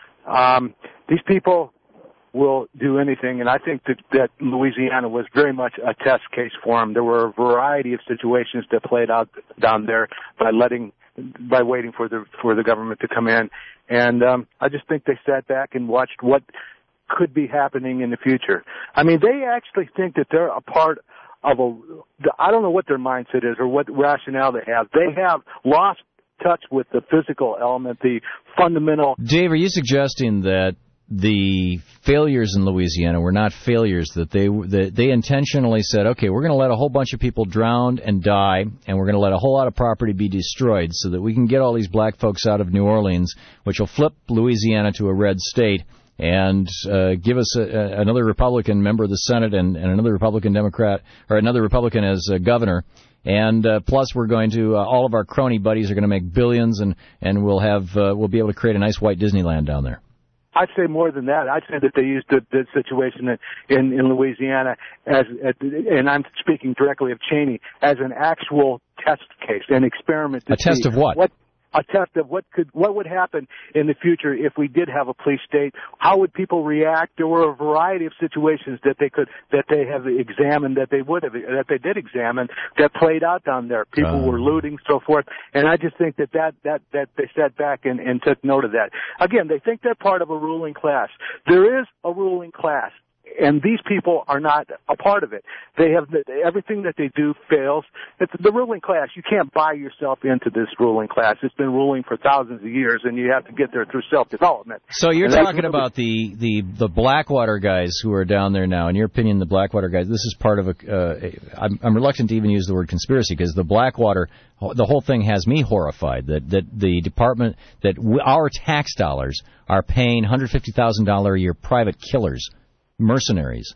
Um, these people will do anything, and I think that, that Louisiana was very much a test case for them. There were a variety of situations that played out down there by letting by waiting for the for the government to come in, and um, I just think they sat back and watched what could be happening in the future. I mean, they actually think that they're a part of a. I don't know what their mindset is or what rationale they have. They have lost touch with the physical element, the fundamental. Dave, are you suggesting that the failures in Louisiana were not failures, that they that they intentionally said, okay, we're going to let a whole bunch of people drown and die, and we're going to let a whole lot of property be destroyed so that we can get all these black folks out of New Orleans, which will flip Louisiana to a red state and uh, give us a, a, another Republican member of the Senate and, and another Republican Democrat, or another Republican as uh, governor. And uh, plus, we're going to uh, all of our crony buddies are going to make billions, and and we'll have uh, we'll be able to create a nice white Disneyland down there. I'd say more than that. I'd say that they used the, the situation in, in Louisiana as, and I'm speaking directly of Cheney, as an actual test case, an experiment. To a test see of what? what? A test of what could, what would happen in the future if we did have a police state. How would people react? There were a variety of situations that they could, that they have examined, that they would have, that they did examine, that played out down there. People uh. were looting, so forth. And I just think that that, that, that they sat back and, and took note of that. Again, they think they're part of a ruling class. There is a ruling class. And these people are not a part of it. They have everything that they do fails. It's the ruling class. You can't buy yourself into this ruling class. It's been ruling for thousands of years, and you have to get there through self-development. So you're and talking about the, the, the Blackwater guys who are down there now. In your opinion, the Blackwater guys, this is part of a, uh, I'm, I'm reluctant to even use the word conspiracy because the Blackwater, the whole thing has me horrified that, that the department, that we, our tax dollars are paying one hundred fifty thousand dollars a year private killers, mercenaries,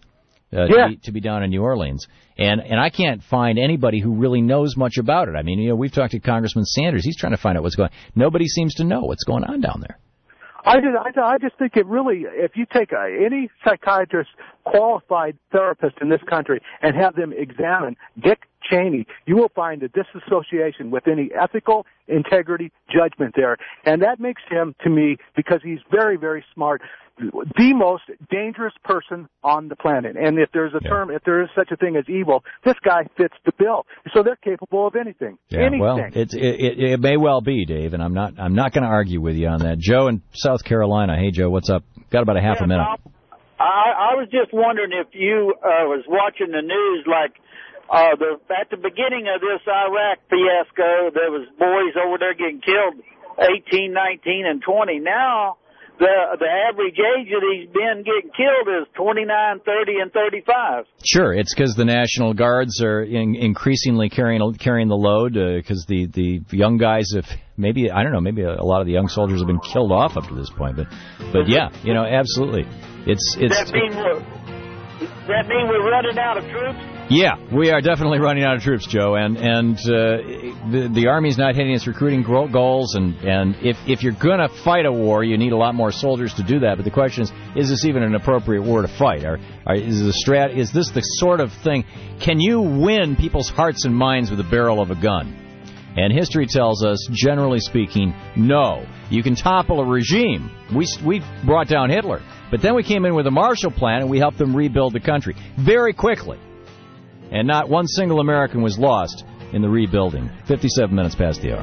uh, Yeah. to, be, to be down in New Orleans. And and I can't find anybody who really knows much about it. I mean, you know, we've talked to Congressman Sanders. He's trying to find out what's going on. Nobody seems to know what's going on down there. I just, I, I just think it really, if you take a, any psychiatrist, qualified therapist in this country, and have them examine Dick Cheney, you will find a disassociation with any ethical integrity judgment there. And that makes him, to me, because he's very, very smart, the most dangerous person on the planet. And if there's a yeah. term, if there is such a thing as evil, this guy fits the bill. So they're capable of anything. Yeah, anything. well, it, it it may well be, Dave, and I'm not I'm not going to argue with you on that. Joe in South Carolina. Hey, Joe, what's up? Got about a half yeah, a minute. Tom, I, I was just wondering if you uh, was watching the news, like uh, the at the beginning of this Iraq fiasco, there was boys over there getting killed, eighteen, nineteen, and twenty. Now the the average age of these men getting killed is twenty-nine, thirty, and thirty-five. Sure, it's because the National Guards are in, increasingly carrying carrying the load. Because uh, the the young guys, if maybe I don't know, maybe a, a lot of the young soldiers have been killed off up to this point. But but yeah, you know, absolutely, it's it's. That mean we're, that mean we're running out of troops? Yeah, we are definitely running out of troops, Joe, and and uh, the the Army's not hitting its recruiting goals, and and if if you're going to fight a war, you need a lot more soldiers to do that. But the question is, is this even an appropriate war to fight? Or, or is the strat? Is this the sort of thing? Can you win people's hearts and minds with the barrel of a gun? And history tells us, generally speaking, no. You can topple a regime. We we brought down Hitler, but then we came in with a Marshall Plan and we helped them rebuild the country very quickly. And not one single American was lost in the rebuilding. fifty-seven minutes past the hour.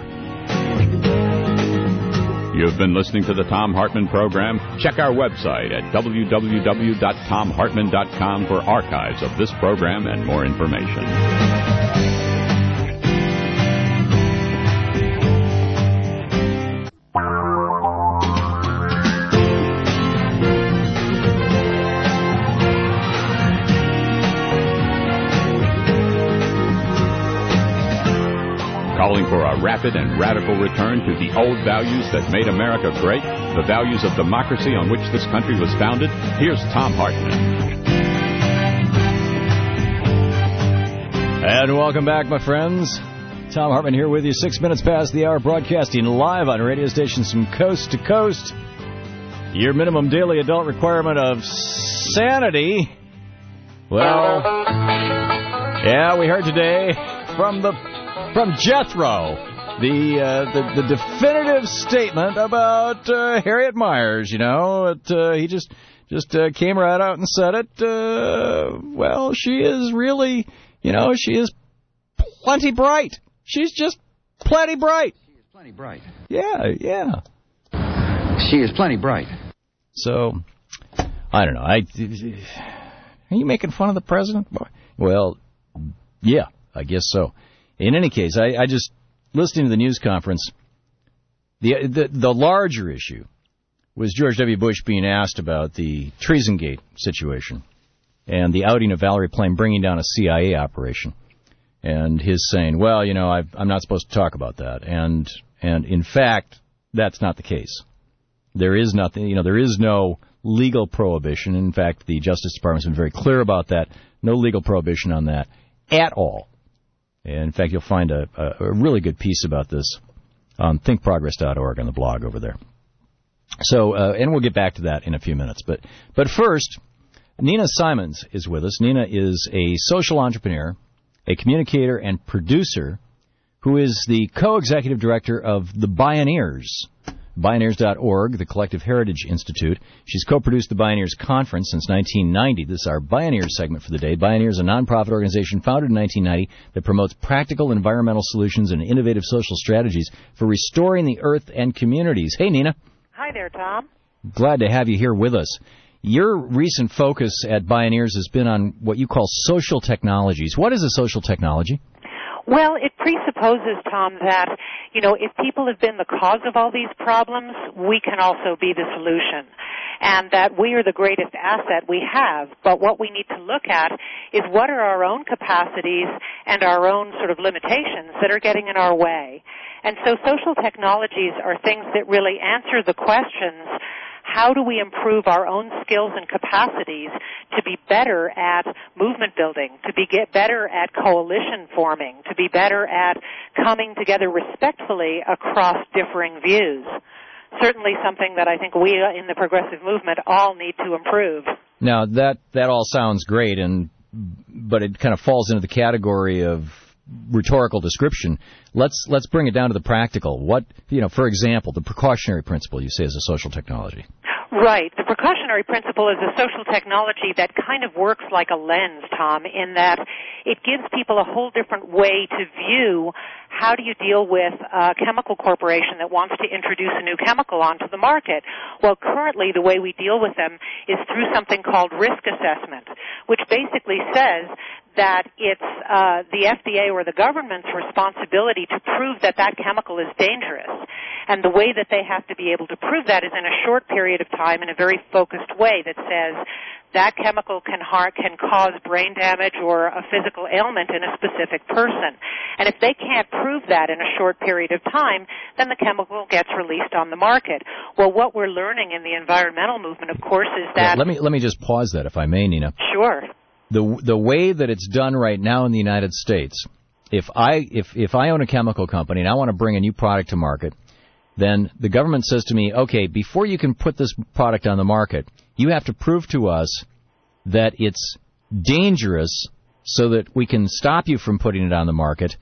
You've been listening to the Thom Hartmann Program. Check our website at w w w dot thom hartmann dot com for archives of this program and more information. Calling for a rapid and radical return to the old values that made America great, the values of democracy on which this country was founded, here's Thom Hartmann. And welcome back, my friends. Thom Hartmann here with you, six minutes past the hour, broadcasting live on radio stations from coast to coast. Your minimum daily adult requirement of sanity. Well, yeah, we heard today from the From Jethro, the, uh, the the definitive statement about uh, Harriet Miers. You know, it, uh, he just just uh, came right out and said it. Uh, well, she is really, you know, she is plenty bright. She's just plenty bright. She is plenty bright. Yeah, yeah. She is plenty bright. So, I don't know. I are you making fun of the president? Well, yeah, I guess so. In any case, I, I just, listening to the news conference, the, the the larger issue was George W. Bush being asked about the Treasongate situation and the outing of Valerie Plame bringing down a C I A operation. And his saying, well, you know, I've, I'm not supposed to talk about that. And, and in fact, that's not the case. There is nothing, you know, there is no legal prohibition. In fact, the Justice Department's been very clear about that. No legal prohibition on that at all. And in fact, you'll find a, a, a really good piece about this on think progress dot org on the blog over there. So, uh, and we'll get back to that in a few minutes. But, but first, Nina Simons is with us. Nina is a social entrepreneur, a communicator and producer who is the co-executive director of the Bioneers, Bioneers dot org, the Collective Heritage Institute. She's co-produced the Bioneers Conference since nineteen ninety. This is our Bioneers segment for the day. Bioneers is a nonprofit organization founded in nineteen ninety that promotes practical environmental solutions and innovative social strategies for restoring the earth and communities. Hey, Nina. Hi there, Tom. Glad to have you here with us. Your recent focus at Bioneers has been on what you call social technologies. What is a social technology? Well, it presupposes, Tom, that, you know, if people have been the cause of all these problems, we can also be the solution. And that we are the greatest asset we have. But what we need to look at is what are our own capacities and our own sort of limitations that are getting in our way. And so social technologies are things that really answer the questions, how do we improve our own skills and capacities to be better at movement building, to be get better at coalition forming, to be better at coming together respectfully across differing views. Certainly something that I think we in the progressive movement all need to improve. Now, that that all sounds great, and but it kind of falls into the category of rhetorical description. Let's let's bring it down to the practical. What, you know, for example, the precautionary principle you say is a social technology. Right. The precautionary principle is a social technology that kind of works like a lens, Tom, in that it gives people a whole different way to view how do you deal with a chemical corporation that wants to introduce a new chemical onto the market. Well, currently the way we deal with them is through something called risk assessment, which basically says that it's uh, the F D A or the government's responsibility to prove that that chemical is dangerous. And the way that they have to be able to prove that is in a short period of time in a very focused way that says that chemical can har- can cause brain damage or a physical ailment in a specific person. And if they can't prove that in a short period of time, then the chemical gets released on the market. Well, what we're learning in the environmental movement, of course, is that... Yeah, let me let me just pause that, if I may, Nina. Sure. The the way that it's done right now in the United States, if I if if I own a chemical company and I want to bring a new product to market, then the government says to me, okay, before you can put this product on the market, you have to prove to us that it's dangerous so that we can stop you from putting it on the market.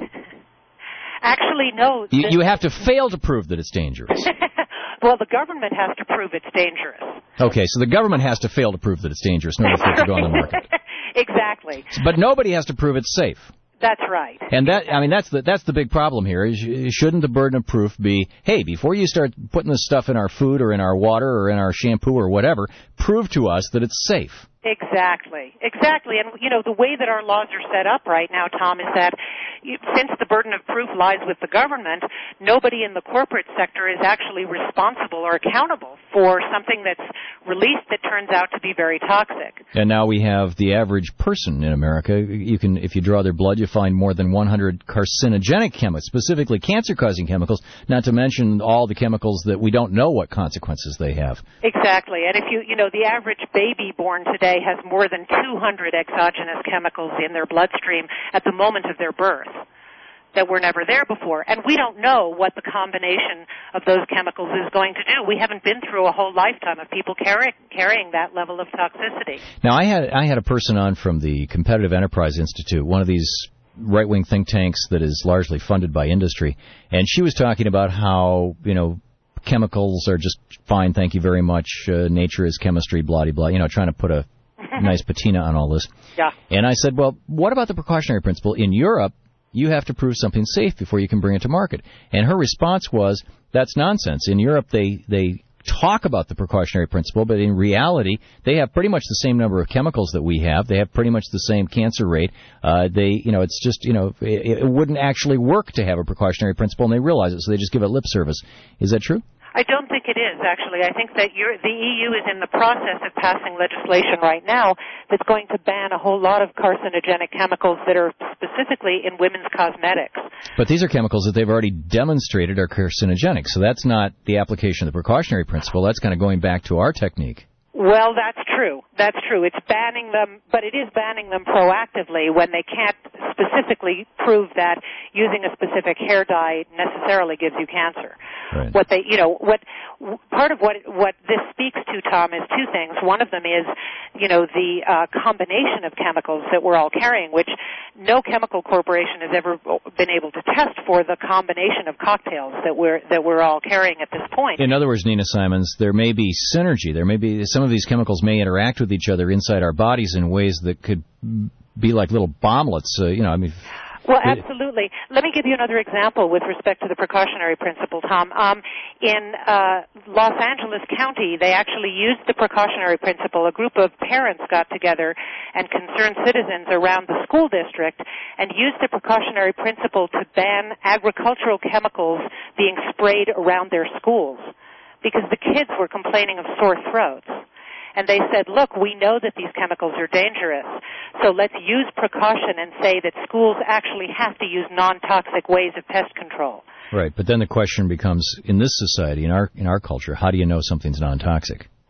Actually, no. You, you have to fail to prove that it's dangerous. Well, the government has to prove it's dangerous. Okay, so the government has to fail to prove that it's dangerous in order for it to go on the market. Exactly. But nobody has to prove it's safe. That's right. And that, I mean, that's the that's the big problem here. Is shouldn't the burden of proof be, hey, before you start putting this stuff in our food or in our water or in our shampoo or whatever, prove to us that it's safe. Exactly. Exactly. And, you know, the way that our laws are set up right now, Tom, is that you, since the burden of proof lies with the government, nobody in the corporate sector is actually responsible or accountable for something that's released that turns out to be very toxic. And now we have the average person in America. You can, if you draw their blood, you find more than one hundred carcinogenic chemicals, specifically cancer-causing chemicals, not to mention all the chemicals that we don't know what consequences they have. Exactly. And if you, you know, the average baby born today has more than two hundred exogenous chemicals in their bloodstream at the moment of their birth that were never there before. And we don't know what the combination of those chemicals is going to do. We haven't been through a whole lifetime of people carrying, carrying that level of toxicity. Now, I had I had a person on from the Competitive Enterprise Institute, one of these right-wing think tanks that is largely funded by industry, and she was talking about how, you know, chemicals are just fine, thank you very much, uh, nature is chemistry, blah, blah, blah, you know, trying to put a nice patina on all this. Yeah. And I said, well, what about the precautionary principle? In Europe, you have to prove something safe before you can bring it to market. And her response was, that's nonsense. In Europe, they, they talk about the precautionary principle, but in reality, they have pretty much the same number of chemicals that we have. They have pretty much the same cancer rate. Uh, they, you know, it's just, you know, it, it wouldn't actually work to have a precautionary principle, and they realize it, so they just give it lip service. Is that true? I don't think it is, actually. I think that you're, the E U is in the process of passing legislation right now that's going to ban a whole lot of carcinogenic chemicals that are specifically in women's cosmetics. But these are chemicals that they've already demonstrated are carcinogenic, so that's not the application of the precautionary principle. That's kind of going back to our technique. Well, that's true. That's true. It's banning them, but it is banning them proactively when they can't specifically prove that using a specific hair dye necessarily gives you cancer. Right. What they, you know, what part of what what this speaks to, Tom, is two things. One of them is, you know, the uh, combination of chemicals that we're all carrying, which no chemical corporation has ever been able to test for the combination of cocktails that we're that we're all carrying at this point. In other words, Nina Simons, there may be synergy. There may be some of these chemicals may interact with each other inside our bodies in ways that could be like little bomblets. Uh, you know, I mean. Well, absolutely. Let me give you another example with respect to the precautionary principle, Tom. Um, in uh, Los Angeles County, they actually used the precautionary principle. A group of parents got together and concerned citizens around the school district and used the precautionary principle to ban agricultural chemicals being sprayed around their schools because the kids were complaining of sore throats. And they said, look, we know that these chemicals are dangerous, so let's use precaution and say that schools actually have to use non-toxic ways of pest control. Right, but then the question becomes, in this society, in our in our culture, how do you know something's non-toxic?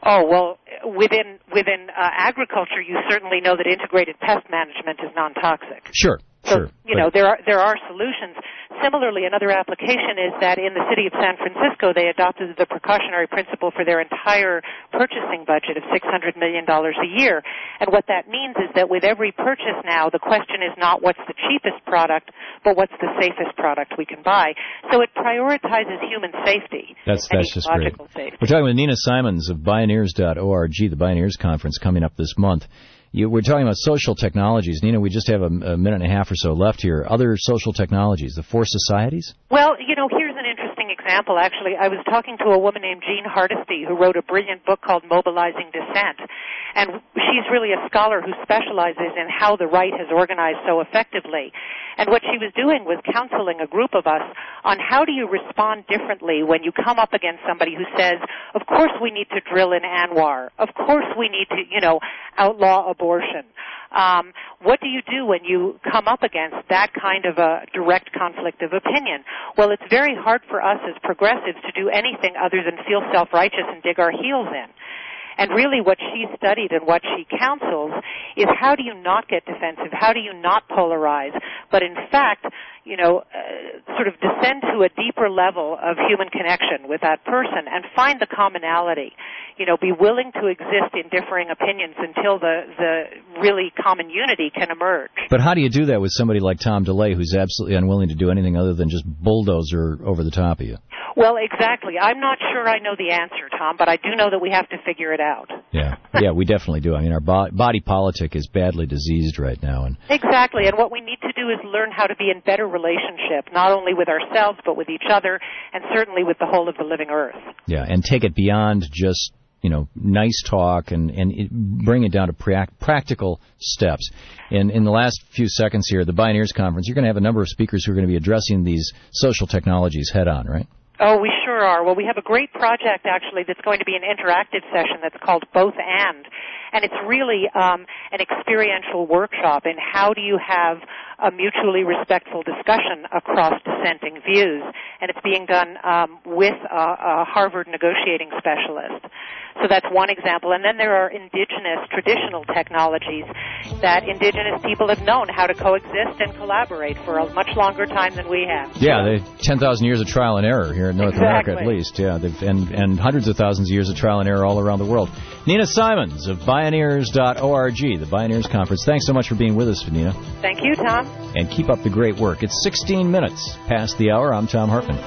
Oh, well, within within uh, agriculture, you certainly know that integrated pest management is non-toxic. Sure, so, sure. You know, there are there are solutions. Similarly, another application is that in the city of San Francisco, they adopted the precautionary principle for their entire purchasing budget of six hundred million dollars a year. And what that means is that with every purchase now, the question is not what's the cheapest product, but what's the safest product we can buy. So it prioritizes human safety. That's that's just great. Safety. We're talking with Nina Simons of Bioneers dot org, the Bioneers Conference coming up this month. You, we're talking about social technologies. Nina, we just have a, a minute and a half or so left here. Other social technologies, the four societies? Well, you know, here's an interesting example, actually. I was talking to a woman named Jean Hardesty who wrote a brilliant book called Mobilizing Dissent. And she's really a scholar who specializes in how the right has organized so effectively. And what she was doing was counseling a group of us on how do you respond differently when you come up against somebody who says, of course we need to drill in Anwar. Of course we need to, you know, outlaw abortion. Um, what do you do when you come up against that kind of a direct conflict of opinion? Well, it's very hard for us as progressives to do anything other than feel self-righteous and dig our heels in. And really what she studied and what she counsels is how do you not get defensive? How do you not polarize? But in fact, you know, uh, sort of descend to a deeper level of human connection with that person and find the commonality. You know, be willing to exist in differing opinions until the, the really common unity can emerge. But how do you do that with somebody like Tom DeLay, who's absolutely unwilling to do anything other than just bulldozer over the top of you? Well, exactly. I'm not sure I know the answer, Tom, but I do know that we have to figure it out. Yeah, yeah, we definitely do. I mean, our bo- body politic is badly diseased right now. And exactly, and what we need to do is learn how to be in better relationship, not only with ourselves, but with each other, and certainly with the whole of the living earth. Yeah, and take it beyond just, you know, nice talk and, and it, bring it down to pra- practical steps. In, in the last few seconds here, the Bioneers Conference, you're going to have a number of speakers who are going to be addressing these social technologies head on, right? Oh, we sure are. Well, we have a great project, actually, that's going to be an interactive session that's called Both And. And it's really um, an experiential workshop in how do you have a mutually respectful discussion across dissenting views. And it's being done um, with a, a Harvard negotiating specialist. So that's one example. And then there are indigenous traditional technologies that indigenous people have known how to coexist and collaborate for a much longer time than we have. Yeah, they, ten thousand years of trial and error here in North exactly. America, at least. Yeah, and, and hundreds of thousands of years of trial and error all around the world. Nina Simons of Bioneers dot org, the Bioneers Conference. Thanks so much for being with us, Nina. Thank you, Tom. And keep up the great work. It's sixteen minutes past the hour. I'm Tom Hartman.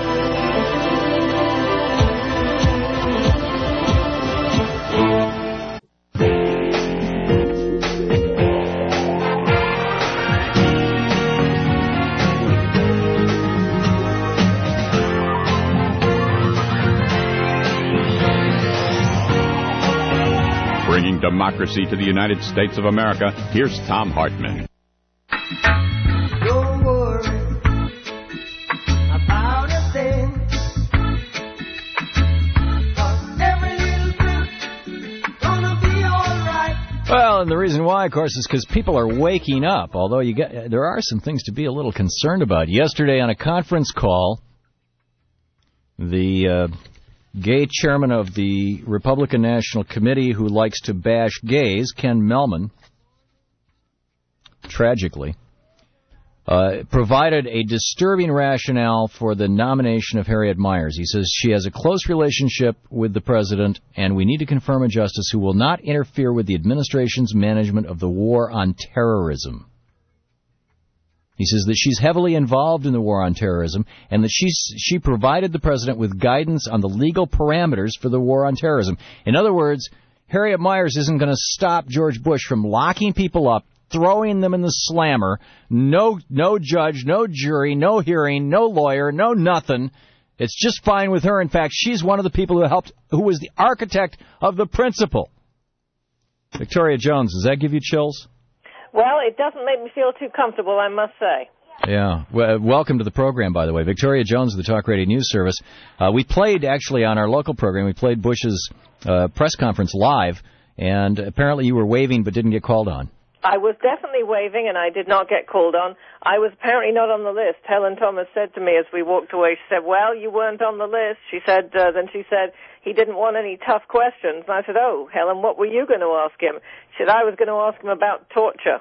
Bringing democracy to the United States of America, here's Tom Hartman. Don't worry about a thing. Every little thing gonna be all right. Well, and the reason why, of course, is because people are waking up. Although you get, there are some things to be a little concerned about. Yesterday, on a conference call, the uh, gay chairman of the Republican National Committee, who likes to bash gays, Ken Mehlman, tragically, uh, provided a disturbing rationale for the nomination of Harriet Miers. He says she has a close relationship with the president, and we need to confirm a justice who will not interfere with the administration's management of the war on terrorism. He says that she's heavily involved in the war on terrorism and that she's, she provided the president with guidance on the legal parameters for the war on terrorism. In other words, Harriet Miers isn't going to stop George Bush from locking people up, throwing them in the slammer, no, no judge, no jury, no hearing, no lawyer, no nothing. It's just fine with her. In fact, she's one of the people who helped, who was the architect of the principle. Victoria Jones, does that give you chills? Well, it doesn't make me feel too comfortable, I must say. Yeah. Well, welcome to the program, by the way. Victoria Jones of the Talk Radio News Service. Uh, we played, actually, on our local program, we played Bush's uh, press conference live, and apparently you were waving but didn't get called on. I was definitely waving, and I did not get called on. I was apparently not on the list. Helen Thomas said to me as we walked away, she said, well, you weren't on the list. She said, uh, then she said, he didn't want any tough questions. And I said, oh, Helen, what were you going to ask him? She said, I was going to ask him about torture.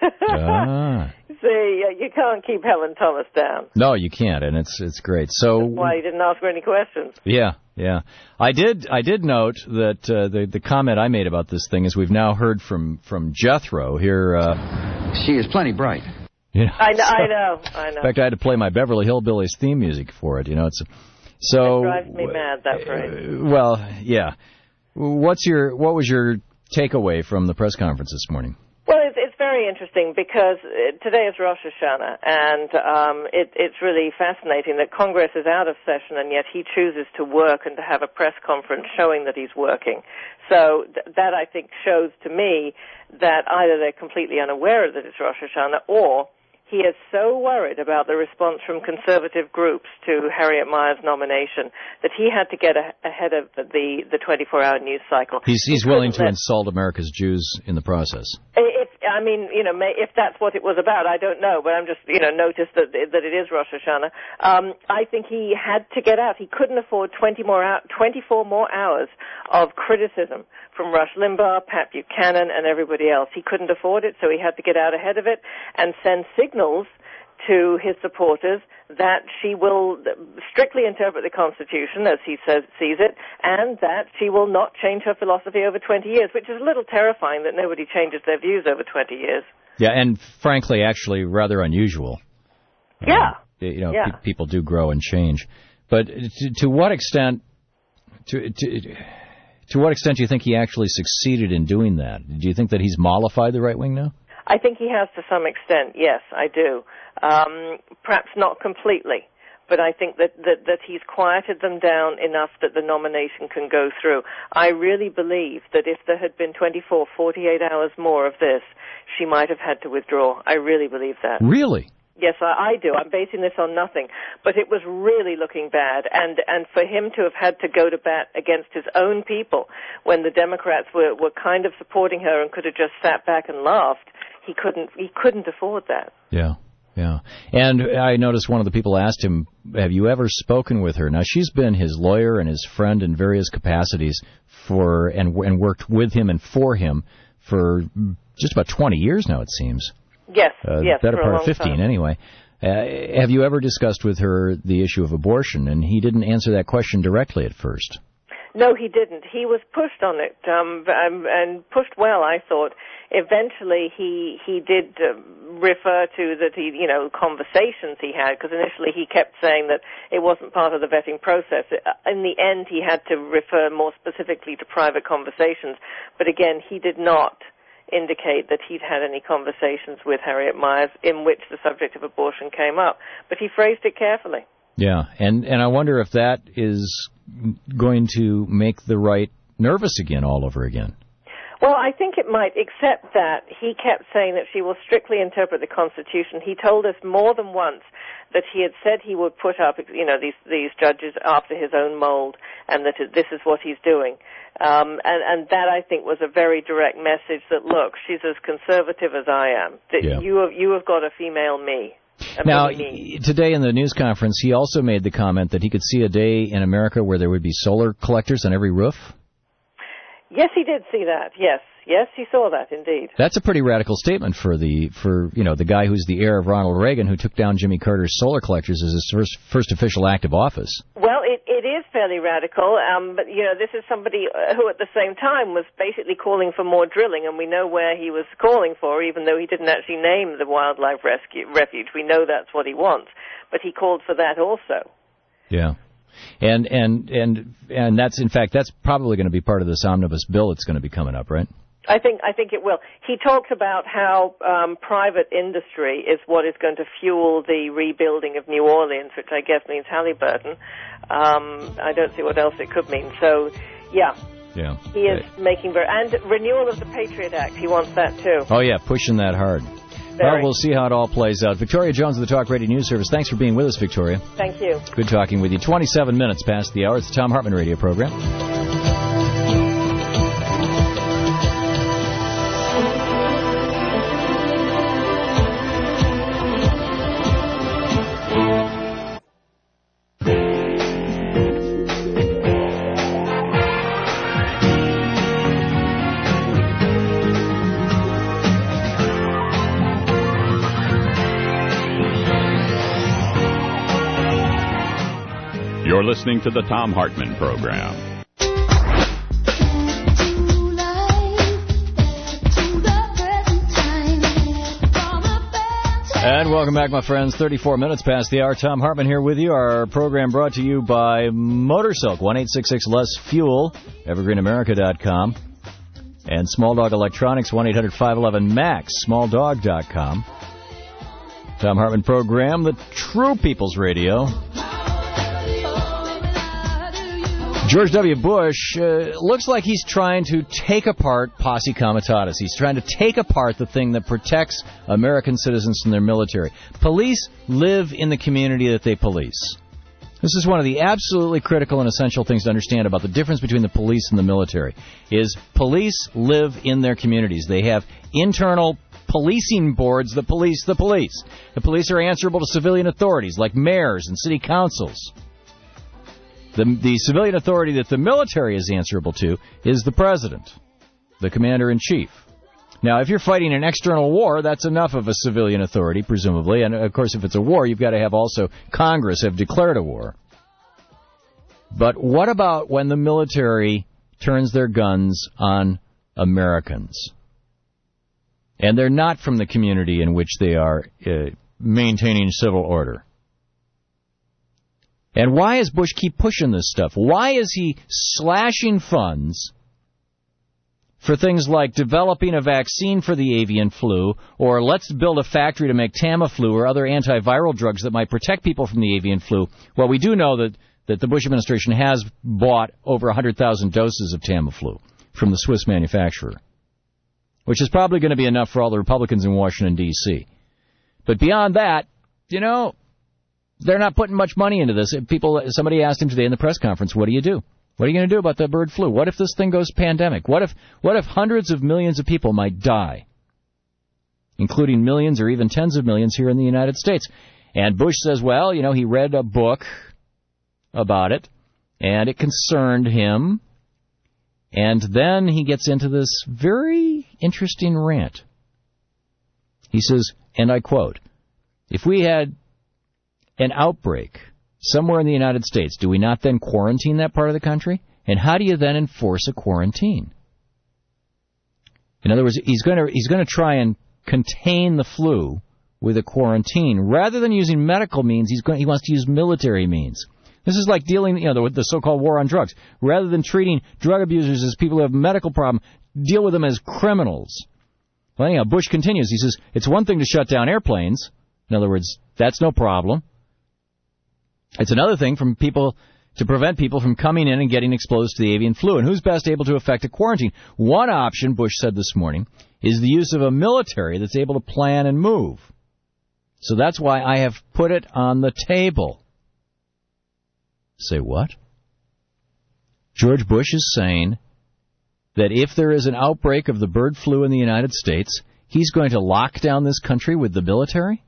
ah. See, uh, you can't keep Helen Thomas down. No, you can't, and it's it's great. So That's why you didn't ask her any questions. Yeah, yeah. I did I did note that uh, the the comment I made about this thing is we've now heard from, from Jethro here. Uh, she is plenty bright. You know, I know, so, I know, I know. In fact, I had to play my Beverly Hillbillies theme music for it. You know, it's so. It drives me mad, that phrase. Uh, well, yeah. What's your what was your takeaway from the press conference this morning? Well, it's, it's very interesting because today is Rosh Hashanah, and um, it, it's really fascinating that Congress is out of session, and yet he chooses to work and to have a press conference showing that he's working. So th- that, I think, shows to me that either they're completely unaware that it's Rosh Hashanah, or he is so worried about the response from conservative groups to Harriet Meyer's nomination that he had to get a- ahead of the the twenty-four hour news cycle. He's he's he willing to let, insult America's Jews in the process. If, I mean, you know, may, if that's what it was about, I don't know, but I'm just, you know, noticed that that it is Rosh Hashanah. Um, I think he had to get out. He couldn't afford twenty more hour, twenty-four more hours of criticism from Rush Limbaugh, Pat Buchanan, and everybody else. He couldn't afford it, so he had to get out ahead of it and send signals to his supporters that she will strictly interpret the Constitution as he says, sees it, and that she will not change her philosophy over twenty years, which is a little terrifying that nobody changes their views over twenty years. Yeah, and frankly, actually rather unusual. Yeah. Uh, you know, yeah. pe- people do grow and change. But to, to what extent... To, to, To what extent do you think he actually succeeded in doing that? Do you think that he's mollified the right wing now? I think he has to some extent, yes, I do. Um, perhaps not completely, but I think that, that, that he's quieted them down enough that the nomination can go through. I really believe that if there had been twenty-four, forty-eight hours more of this, she might have had to withdraw. I really believe that. Really? Yes, I, I do. I'm basing this on nothing. But it was really looking bad. And, and for him to have had to go to bat against his own people when the Democrats were, were kind of supporting her and could have just sat back and laughed, he couldn't, he couldn't afford that. Yeah, yeah. And I noticed one of the people asked him, have you ever spoken with her? Now, she's been his lawyer and his friend in various capacities for and, and worked with him and for him for just about twenty years now, it seems. Yes, uh, yes, better for part a of long fifteen, time. anyway. Uh, have you ever discussed with her the issue of abortion? And he didn't answer that question directly at first. No, he didn't. He was pushed on it, um, and, and pushed well, I thought. Eventually, he he did uh, refer to that he, you know, conversations he had, because initially he kept saying that it wasn't part of the vetting process. In the end, he had to refer more specifically to private conversations. But again, he did not indicate that he'd had any conversations with Harriet Myers in which the subject of abortion came up. But he phrased it carefully. Yeah, and, and I wonder if that is going to make the right nervous again all over again. Well, I think it might, except that he kept saying that she will strictly interpret the Constitution. He told us more than once that he had said he would put up, you know, these these judges after his own mold, and that this is what he's doing. Um, and, and that, I think, was a very direct message that, look, she's as conservative as I am. That Yeah. you have you have got a female me. a Now, mini me. today in the news conference, he also made the comment that he could see a day in America where there would be solar collectors on every roof. Yes, he did see that. Yes, yes, he saw that indeed. That's a pretty radical statement for the for you know the guy who's the heir of Ronald Reagan, who took down Jimmy Carter's solar collectors as his first first official act of office. Well, it, it is fairly radical, um, but, you know, this is somebody who at the same time was basically calling for more drilling, and we know where he was calling for, even though he didn't actually name the wildlife rescue refuge. We know that's what he wants, but he called for that also. Yeah. And and and and that's in fact that's probably going to be part of this omnibus bill that's going to be coming up, right? I think I think it will. He talked about how um, private industry is what is going to fuel the rebuilding of New Orleans, which I guess means Halliburton. Um, I don't see what else it could mean. So, yeah. Yeah. He is making very... And renewal of the Patriot Act, he wants that too. Oh, yeah, pushing that hard. Very. Well, we'll see how it all plays out. Victoria Jones of the Talk Radio News Service, thanks for being with us, Victoria. Thank you. Good talking with you. twenty-seven minutes past the hour. It's the Thom Hartmann Radio program. You're listening to the Thom Hartmann Program. And welcome back, my friends. thirty-four minutes past the hour. Thom Hartmann here with you. Our program brought to you by Motorsilk, one eight six six less fuel, evergreen america dot com. And Small Dog Electronics, one eight hundred five eleven max, small dog dot com. Thom Hartmann Program, the True People's Radio. George W. Bush uh, looks like he's trying to take apart posse comitatus. He's trying to take apart the thing that protects American citizens from their military. Police live in the community that they police. This is one of the absolutely critical and essential things to understand about the difference between the police and the military, is police live in their communities. They have internal policing boards that police the police. The police are answerable to civilian authorities like mayors and city councils. The, the civilian authority that the military is answerable to is the president, the commander-in-chief. Now, if you're fighting an external war, that's enough of a civilian authority, presumably. And, of course, if it's a war, you've got to have also Congress have declared a war. But what about when the military turns their guns on Americans? And they're not from the community in which they are uh, maintaining civil order. And why does Bush keep pushing this stuff? Why is he slashing funds for things like developing a vaccine for the avian flu, or let's build a factory to make Tamiflu or other antiviral drugs that might protect people from the avian flu? Well, we do know that, that the Bush administration has bought over one hundred thousand doses of Tamiflu from the Swiss manufacturer, which is probably going to be enough for all the Republicans in Washington, D C But beyond that, you know, they're not putting much money into this. People, somebody asked him today in the press conference, what do you do? What are you going to do about the bird flu? What if this thing goes pandemic? What if what if hundreds of millions of people might die, including millions or even tens of millions here in the United States? And Bush says, well, you know, he read a book about it, and it concerned him. And then he gets into this very interesting rant. He says, and I quote, if we had an outbreak somewhere in the United States, do we not then quarantine that part of the country? And how do you then enforce a quarantine? In other words, he's going to he's going to try and contain the flu with a quarantine rather than using medical means. He's going he wants to use military means. This is like dealing, you know, with the so-called war on drugs. Rather than treating drug abusers as people who have a medical problem, deal with them as criminals. Well, anyhow, Bush continues. He says it's one thing to shut down airplanes. In other words, that's no problem. It's another thing from people to prevent people from coming in and getting exposed to the avian flu. And who's best able to effect a quarantine? One option, Bush said this morning, is the use of a military that's able to plan and move. So that's why I have put it on the table. Say what? George Bush is saying that if there is an outbreak of the bird flu in the United States, he's going to lock down this country with the military?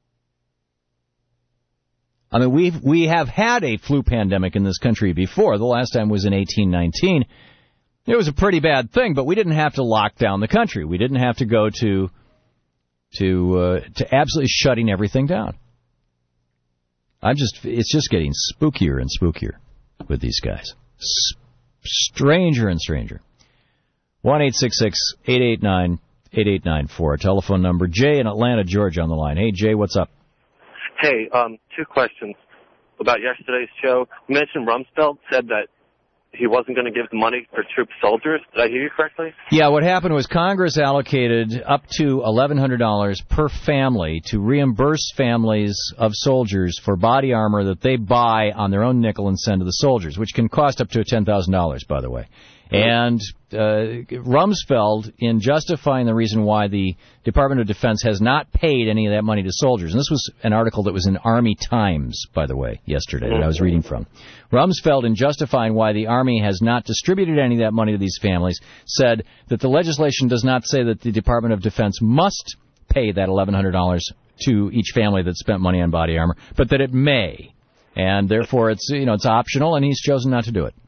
I mean, we've, we have had a flu pandemic in this country before. The last time was in eighteen nineteen. It was a pretty bad thing, but we didn't have to lock down the country. We didn't have to go to to uh, to absolutely shutting everything down. I'm just, it's just getting spookier and spookier with these guys. S- stranger and stranger. one eight six six, eight eight nine, eight eight nine four, telephone number. Jay in Atlanta, Georgia on the line. Hey, Jay, what's up? Hey, um, two questions about yesterday's show. You mentioned Rumsfeld said that he wasn't going to give the money for troop soldiers. Did I hear you correctly? Yeah, what happened was Congress allocated up to eleven hundred dollars per family to reimburse families of soldiers for body armor that they buy on their own nickel and send to the soldiers, which can cost up to ten thousand dollars, by the way. And uh, Rumsfeld, in justifying the reason why the Department of Defense has not paid any of that money to soldiers, and this was an article that was in Army Times, by the way, yesterday, that I was reading from. Rumsfeld, in justifying why the Army has not distributed any of that money to these families, said that the legislation does not say that the Department of Defense must pay that eleven hundred dollars to each family that spent money on body armor, but that it may. And therefore, it's, you know, it's optional, and he's chosen not to do it.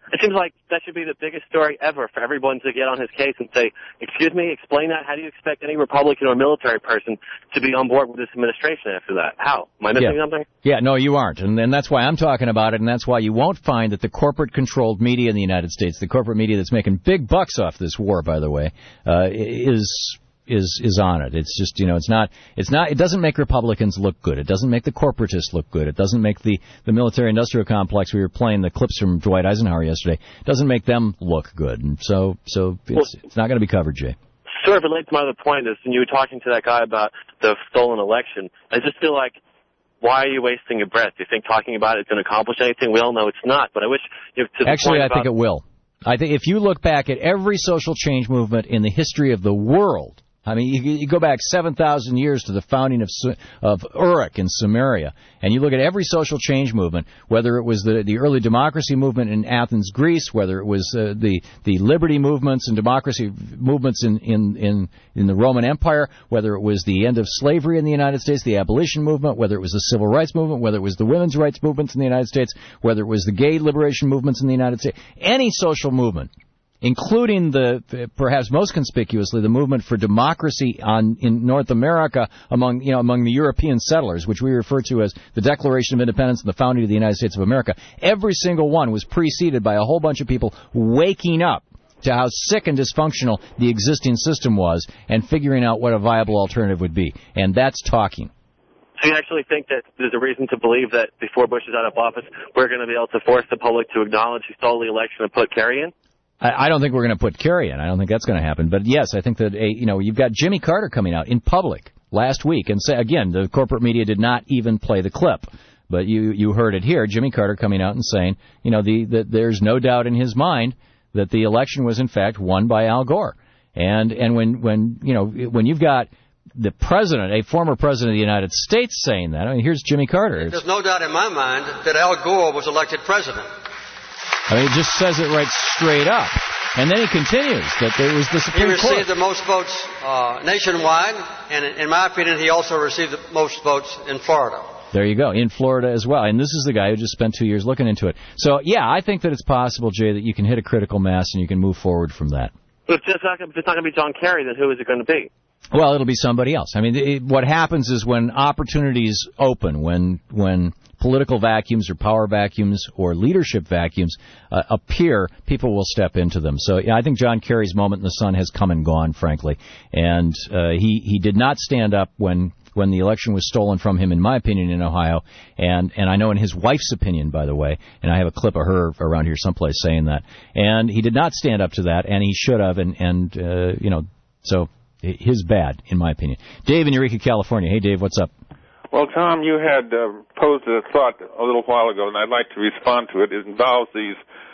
It seems like that should be the biggest story ever for everyone to get on his case and say, excuse me, explain that. How do you expect any Republican or military person to be on board with this administration after that? How? Am I missing yeah. something? Yeah, no, you aren't. And, and that's why I'm talking about it, and that's why you won't find that the corporate-controlled media in the United States, the corporate media that's making big bucks off this war, by the way, uh, is... is is on it. It's just, you know, it's not, it's not, it doesn't make Republicans look good. It doesn't make the corporatists look good. It doesn't make the, the military-industrial complex, we were playing the clips from Dwight Eisenhower yesterday, it doesn't make them look good. And so, so it's, well, it's not going to be covered, Jay. Sort of relates to my other point is, when you were talking to that guy about the stolen election, I just feel like, why are you wasting your breath? Do you think talking about it is going to accomplish anything? We all know it's not, but I wish, you know, to the Actually, point I about, think it will. I think if you look back at every social change movement in the history of the world, I mean, you, you go back seven thousand years to the founding of of Uruk in Samaria, and you look at every social change movement, whether it was the, the early democracy movement in Athens, Greece, whether it was uh, the the liberty movements and democracy movements in, in, in, in the Roman Empire, whether it was the end of slavery in the United States, the abolition movement, whether it was the civil rights movement, whether it was the women's rights movements in the United States, whether it was the gay liberation movements in the United States, any social movement, including the, perhaps most conspicuously, the movement for democracy on, in North America among, you know, among the European settlers, which we refer to as the Declaration of Independence and the founding of the United States of America. Every single one was preceded by a whole bunch of people waking up to how sick and dysfunctional the existing system was and figuring out what a viable alternative would be. And that's talking. So you actually think that there's a reason to believe that before Bush is out of office, we're going to be able to force the public to acknowledge he stole the election and put Kerry in? I don't think we're going to put Kerry in. I don't think that's going to happen. But yes, I think that a, you know, you've got Jimmy Carter coming out in public last week and say again, the corporate media did not even play the clip, but you you heard it here. Jimmy Carter coming out and saying, you know, the, the there's no doubt in his mind that the election was in fact won by Al Gore. And and when when you know when you've got the president, a former president of the United States, saying that, I mean, here's Jimmy Carter. It's, there's no doubt in my mind that Al Gore was elected president. I mean, he just says it right straight up. And then he continues that there was the Supreme Court. He received Court. the most votes uh, nationwide, and in my opinion, he also received the most votes in Florida. There you go, in Florida as well. And this is the guy who just spent two years looking into it. So, yeah, I think that it's possible, Jay, that you can hit a critical mass and you can move forward from that. But if it's not, if it's not going to be John Kerry, then who is it going to be? Well, it'll be somebody else. I mean, it, what happens is when opportunities open, when when political vacuums or power vacuums or leadership vacuums uh, appear, people will step into them. So yeah, I think John Kerry's moment in the sun has come and gone, frankly. And uh, he, he did not stand up when when the election was stolen from him, in my opinion, in Ohio. And, and I know in his wife's opinion, by the way, and I have a clip of her around here someplace saying that. And he did not stand up to that, and he should have. And, and uh, you know, so his bad, in my opinion. Dave in Eureka, California. Hey, Dave, what's up? Well, Tom, you had uh, posed a thought a little while ago, and I'd like to respond to it. It involves these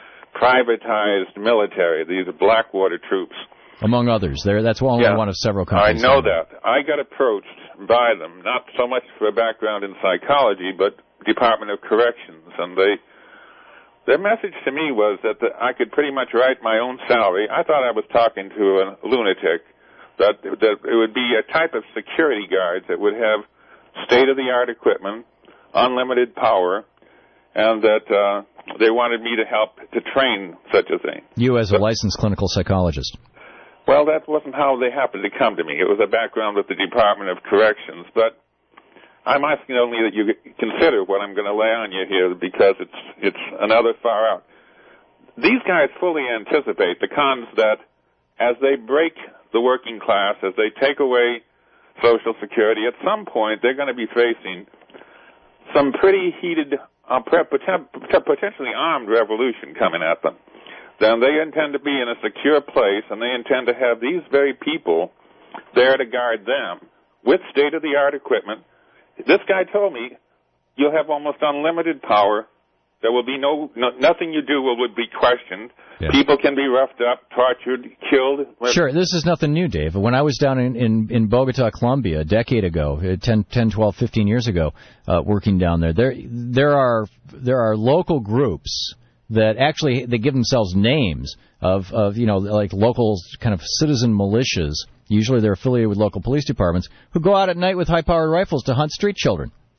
privatized military, these Blackwater troops. Among others. There, that's only yeah. one of several companies. I know that. I got approached by them, not so much for a background in psychology, but Department of Corrections, and they, their message to me was that the, I could pretty much write my own salary. I thought I was talking to a lunatic, that, that it would be a type of security guards that would have state-of-the-art equipment, unlimited power, and that uh, they wanted me to help to train such a thing. You as a licensed clinical psychologist. Well, that wasn't how they happened to come to me. It was a background with the Department of Corrections. But I'm asking only that you consider what I'm going to lay on you here, because it's it's another far out. These guys fully anticipate the cons that as they break the working class, as they take away Social Security, at some point they're going to be facing some pretty heated, uh, potentially armed revolution coming at them. Then they intend to be in a secure place, and they intend to have these very people there to guard them with state-of-the-art equipment. This guy told me you'll have almost unlimited power. There will be no, no nothing you do will would be questioned. Yeah. People can be roughed up, tortured, killed. Sure, this is nothing new, Dave. When I was down in, in, in Bogota, Colombia, a decade ago, ten, ten, twelve, fifteen years ago, uh, working down there, there there are there are local groups that actually they give themselves names of, of you know like local kind of citizen militias. Usually they're affiliated with local police departments who go out at night with high-powered rifles to hunt street children.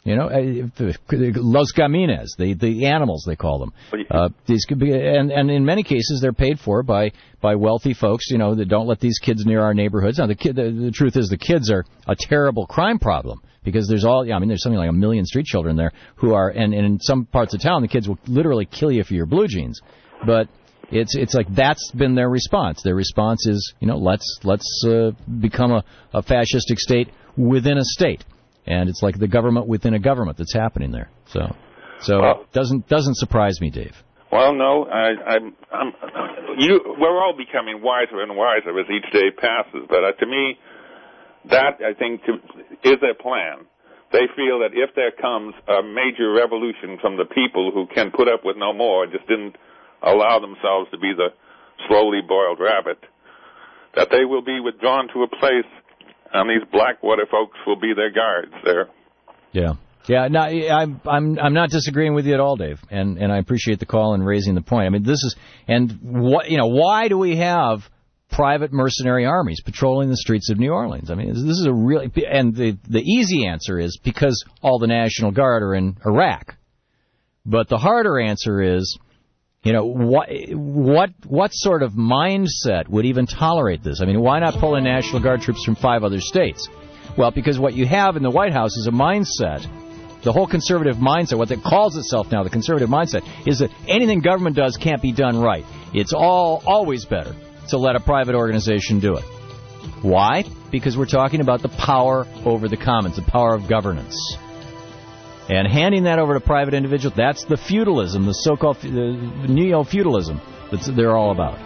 You know, Los Gamines, the the animals they call them. Uh, these could be, and and in many cases they're paid for by by wealthy folks. You know, that don't let these kids near our neighborhoods. Now the kid, the, the truth is, the kids are a terrible crime problem because there's all. I mean, there's something like a million street children there who are, and, and in some parts of town, the kids will literally kill you for your blue jeans. But it's it's like that's been their response. Their response is, you know, let's let's uh, become a, a fascistic state within a state. And it's like the government within a government that's happening there. So, so well, doesn't doesn't surprise me, Dave. Well, no, I, I'm, I'm, you, we're all becoming wiser and wiser as each day passes. But uh, to me, that I think to, is their plan. They feel that if there comes a major revolution from the people who can put up with no more, just didn't allow themselves to be the slowly boiled rabbit, that they will be withdrawn to a place. And these Blackwater folks will be their guards there. Yeah, yeah. No, I'm I'm I'm not disagreeing with you at all, Dave. And and I appreciate the call and raising the point. I mean, this is and what you know. Why do we have private mercenary armies patrolling the streets of New Orleans? I mean, this is a really and the the easy answer is because all the National Guard are in Iraq. But the harder answer is, you know, what what what sort of mindset would even tolerate this? I mean, why not pull in National Guard troops from five other states? Well, because what you have in the White House is a mindset, the whole conservative mindset, what it calls itself now, the conservative mindset, is that anything government does can't be done right. It's all always better to let a private organization do it. Why? Because we're talking about the power over the commons, the power of governance. And handing that over to private individuals, that's the feudalism, the so-called uh, neo-feudalism that they're all about.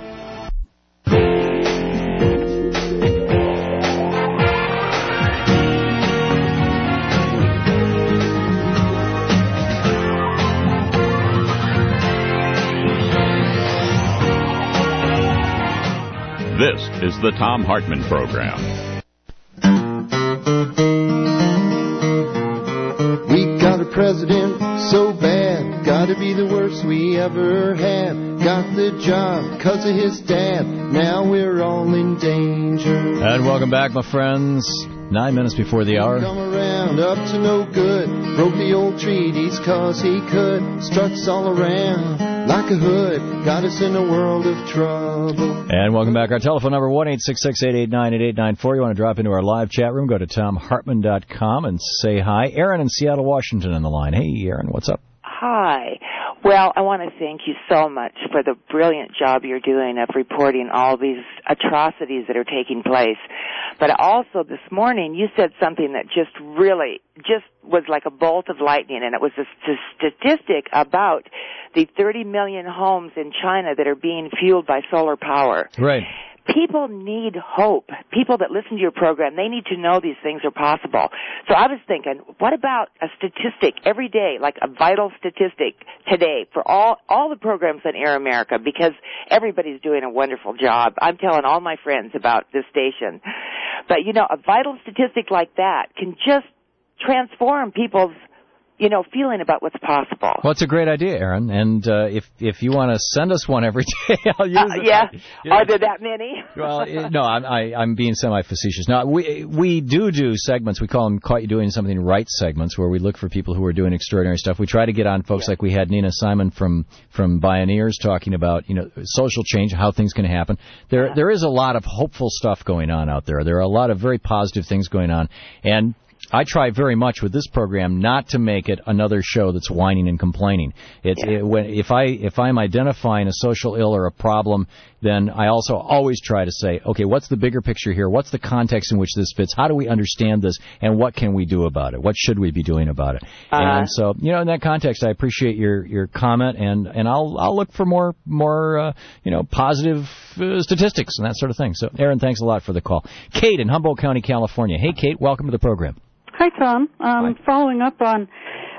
This is the Thom Hartmann Program. President so bad, gotta be the worst we ever had. Got the job because of his dad, now we're all in danger. And welcome back, my friends. Nine minutes before the hour. Come around, up to no good, broke the old treaties cause he could. Struts all around like a hood, got us in a world of trouble. And welcome back. Our telephone number, one eight six six, eight eight nine, eight eight nine four. You want to drop into our live chat room, go to tom hartmann dot com and say hi. Aaron in Seattle, Washington on the line. Hey, Aaron, what's up? Hi. Well, I want to thank you so much for the brilliant job you're doing of reporting all these atrocities that are taking place. But also this morning you said something that just really just was like a bolt of lightning, and it was a statistic about the thirty million homes in China that are being fueled by solar power. Right. People need hope. People that listen to your program, they need to know these things are possible. So I was thinking, what about a statistic every day, like a vital statistic today for all, all the programs on Air America, because everybody's doing a wonderful job. I'm telling all my friends about this station. But, you know, a vital statistic like that can just transform people's, you know, feeling about what's possible. Well, it's a great idea, Aaron. And uh, if if you want to send us one every day, I'll use uh, it. Yeah. yeah. Are there that many? Well, it, no, I'm, I, I'm being semi-facetious. Now, we we do do segments. We call them Caught You Doing Something Right segments, where we look for people who are doing extraordinary stuff. We try to get on folks yeah. like we had Nina Simon from, from Bioneers talking about, you know, social change, how things can happen. There yeah. There is a lot of hopeful stuff going on out there. There are a lot of very positive things going on. And I try very much with this program not to make it another show that's whining and complaining. It's yeah. it, when, if I if I'm identifying a social ill or a problem, then I also always try to say, okay, what's the bigger picture here? What's the context in which this fits? How do we understand this? And what can we do about it? What should we be doing about it? Uh-huh. And so, you know, in that context, I appreciate your, your comment, and, and I'll I'll look for more more uh, you know positive uh, statistics and that sort of thing. So, Aaron, thanks a lot for the call. Kate in Humboldt County, California. Hey, Kate, welcome to the program. Hi, Tom. Um, Hi. Following up on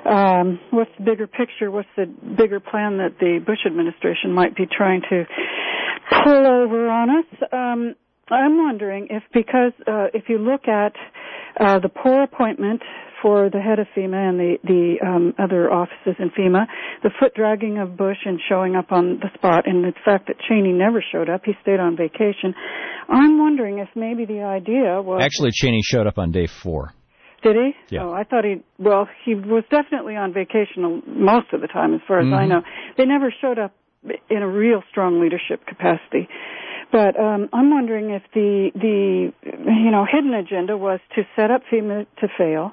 um, what's the bigger picture, what's the bigger plan that the Bush administration might be trying to pull over on us, um, I'm wondering if because uh, if you look at uh, the poor appointment for the head of FEMA and the, the um, other offices in FEMA, the foot dragging of Bush and showing up on the spot, and the fact that Cheney never showed up, he stayed on vacation, I'm wondering if maybe the idea was... Actually, Cheney showed up on day four. Did he? Yeah. Oh, I thought he, well, he was definitely on vacation most of the time, as far as Mm-hmm. I know. They never showed up in a real strong leadership capacity. But um, I'm wondering if the, the, you know, hidden agenda was to set up FEMA to fail,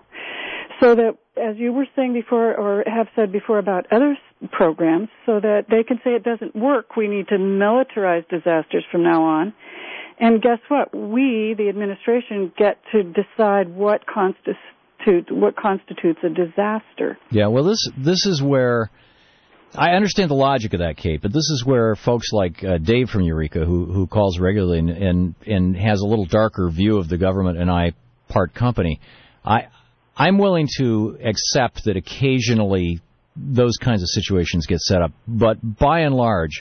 so that, as you were saying before, or have said before about other programs, so that they can say it doesn't work. We need to militarize disasters from now on. And guess what? We, the administration, get to decide what constitutes what constitutes a disaster. Yeah, well, this this is where I understand the logic of that, Kate, but this is where folks like uh, Dave from Eureka, who who calls regularly and, and and has a little darker view of the government, and I part company. I I'm willing to accept that occasionally those kinds of situations get set up, but by and large,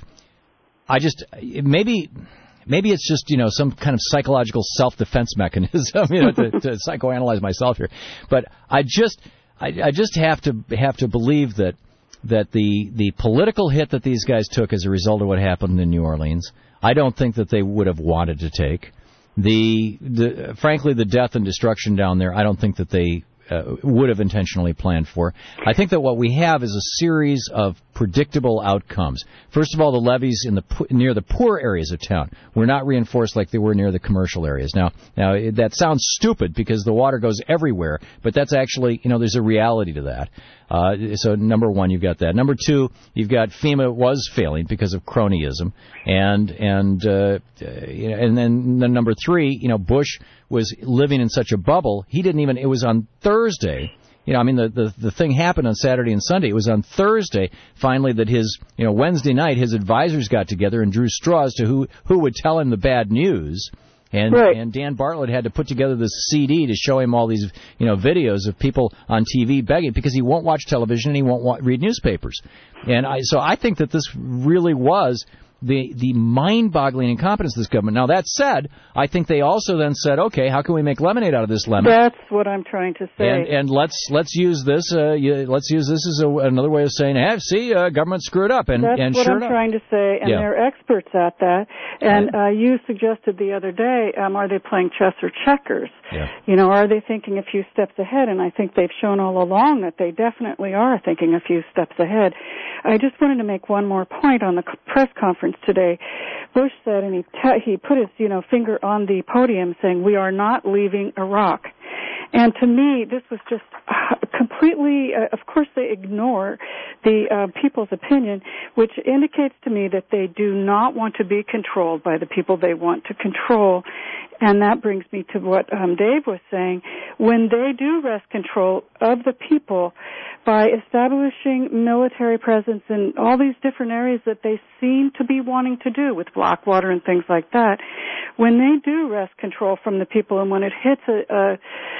I just maybe. Maybe it's just, you know, some kind of psychological self-defense mechanism, you know, to, to psychoanalyze myself here. But I just, I, I just have to have to believe that that the the political hit that these guys took as a result of what happened in New Orleans, I don't think that they would have wanted to take. The, the frankly, the death and destruction down there, I don't think that they uh, would have intentionally planned for. I think that what we have is a series of predictable outcomes. First of all, the levees in the near the poor areas of town were not reinforced like they were near the commercial areas. Now, now that sounds stupid because the water goes everywhere, but that's actually, you know, there's a reality to that. Uh, so number one, you've got that. Number two, you've got FEMA was failing because of cronyism, and and uh, you know, and then the number three, you know, Bush was living in such a bubble. He didn't even. It was on Thursday. You know, I mean, the, the the thing happened on Saturday and Sunday. It was on Thursday, finally, that his, you know, Wednesday night, his advisors got together and drew straws to who who would tell him the bad news. And right. and Dan Bartlett had to put together this C D to show him all these, you know, videos of people on T V begging because he won't watch television and he won't wa- read newspapers. And I so I think that this really was the the mind-boggling incompetence of this government. Now, that said, I think they also then said, okay, how can we make lemonade out of this lemon? That's what I'm trying to say. And, and let's let's use this uh, you, let's use this as a, another way of saying, hey, see, uh, government screwed up. And That's and what sure I'm enough, trying to say, and yeah. they're experts at that. And uh, you suggested the other day, um, are they playing chess or checkers? Yeah. You know, are they thinking a few steps ahead? And I think they've shown all along that they definitely are thinking a few steps ahead. I just wanted to make one more point on the press conference today. Bush said, and he t- he put his, you know, finger on the podium saying, we are not leaving Iraq. And to me, this was just completely, uh, of course they ignore the uh, people's opinion, which indicates to me that they do not want to be controlled by the people they want to control. And that brings me to what um, Dave was saying. When they do wrest control of the people by establishing military presence in all these different areas that they seem to be wanting to do with Blackwater and things like that, when they do wrest control from the people and when it hits a, a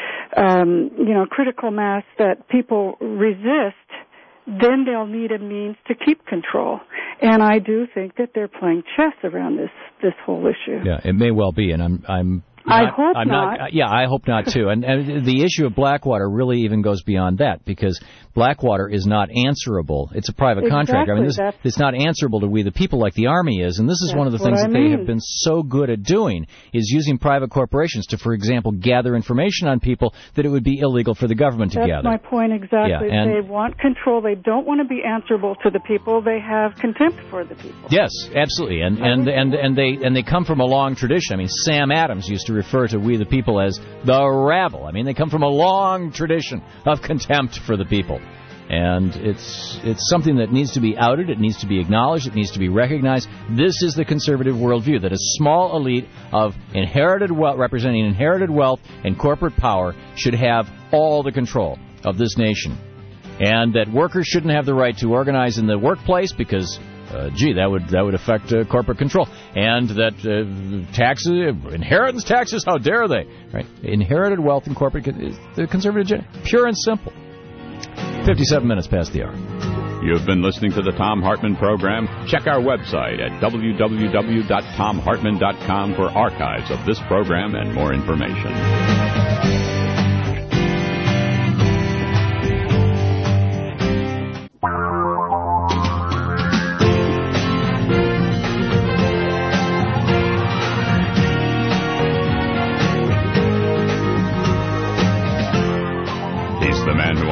um, you know, critical mass that people resist, then they'll need a means to keep control. And I do think that they're playing chess around this this whole issue. Yeah, it may well be, and I'm I'm. I Not, hope I'm not. not. Yeah, I hope not too. And, and the issue of Blackwater really even goes beyond that because Blackwater is not answerable. It's a private Exactly, contractor. I mean, this, that's- it's not answerable to we the people like the Army is. And this is That's one of the what things I that mean. they have been so good at doing is using private corporations to, for example, gather information on people that it would be illegal for the government to That's gather. my point exactly. Yeah, and- they want control. They don't want to be answerable to the people. They have contempt for the people. Yes, absolutely, and and and and they and they come from a long tradition. I mean, Sam Adams used to refer to we the people as the rabble. I mean, they come from a long tradition of contempt for the people, and it's it's something that needs to be outed. It needs to be acknowledged. It needs to be recognized. This is the conservative worldview that a small elite of inherited wealth, representing inherited wealth and corporate power, should have all the control of this nation, and that workers shouldn't have the right to organize in the workplace because. Uh, gee, that would that would affect uh, corporate control, and that uh, taxes, inheritance taxes, how dare they? Right? Inherited wealth and corporate is the conservative agenda, pure and simple. Fifty-seven minutes past the hour. You've been listening to the Thom Hartmann program. Check our website at w w w dot tom hartmann dot com for archives of this program and more information.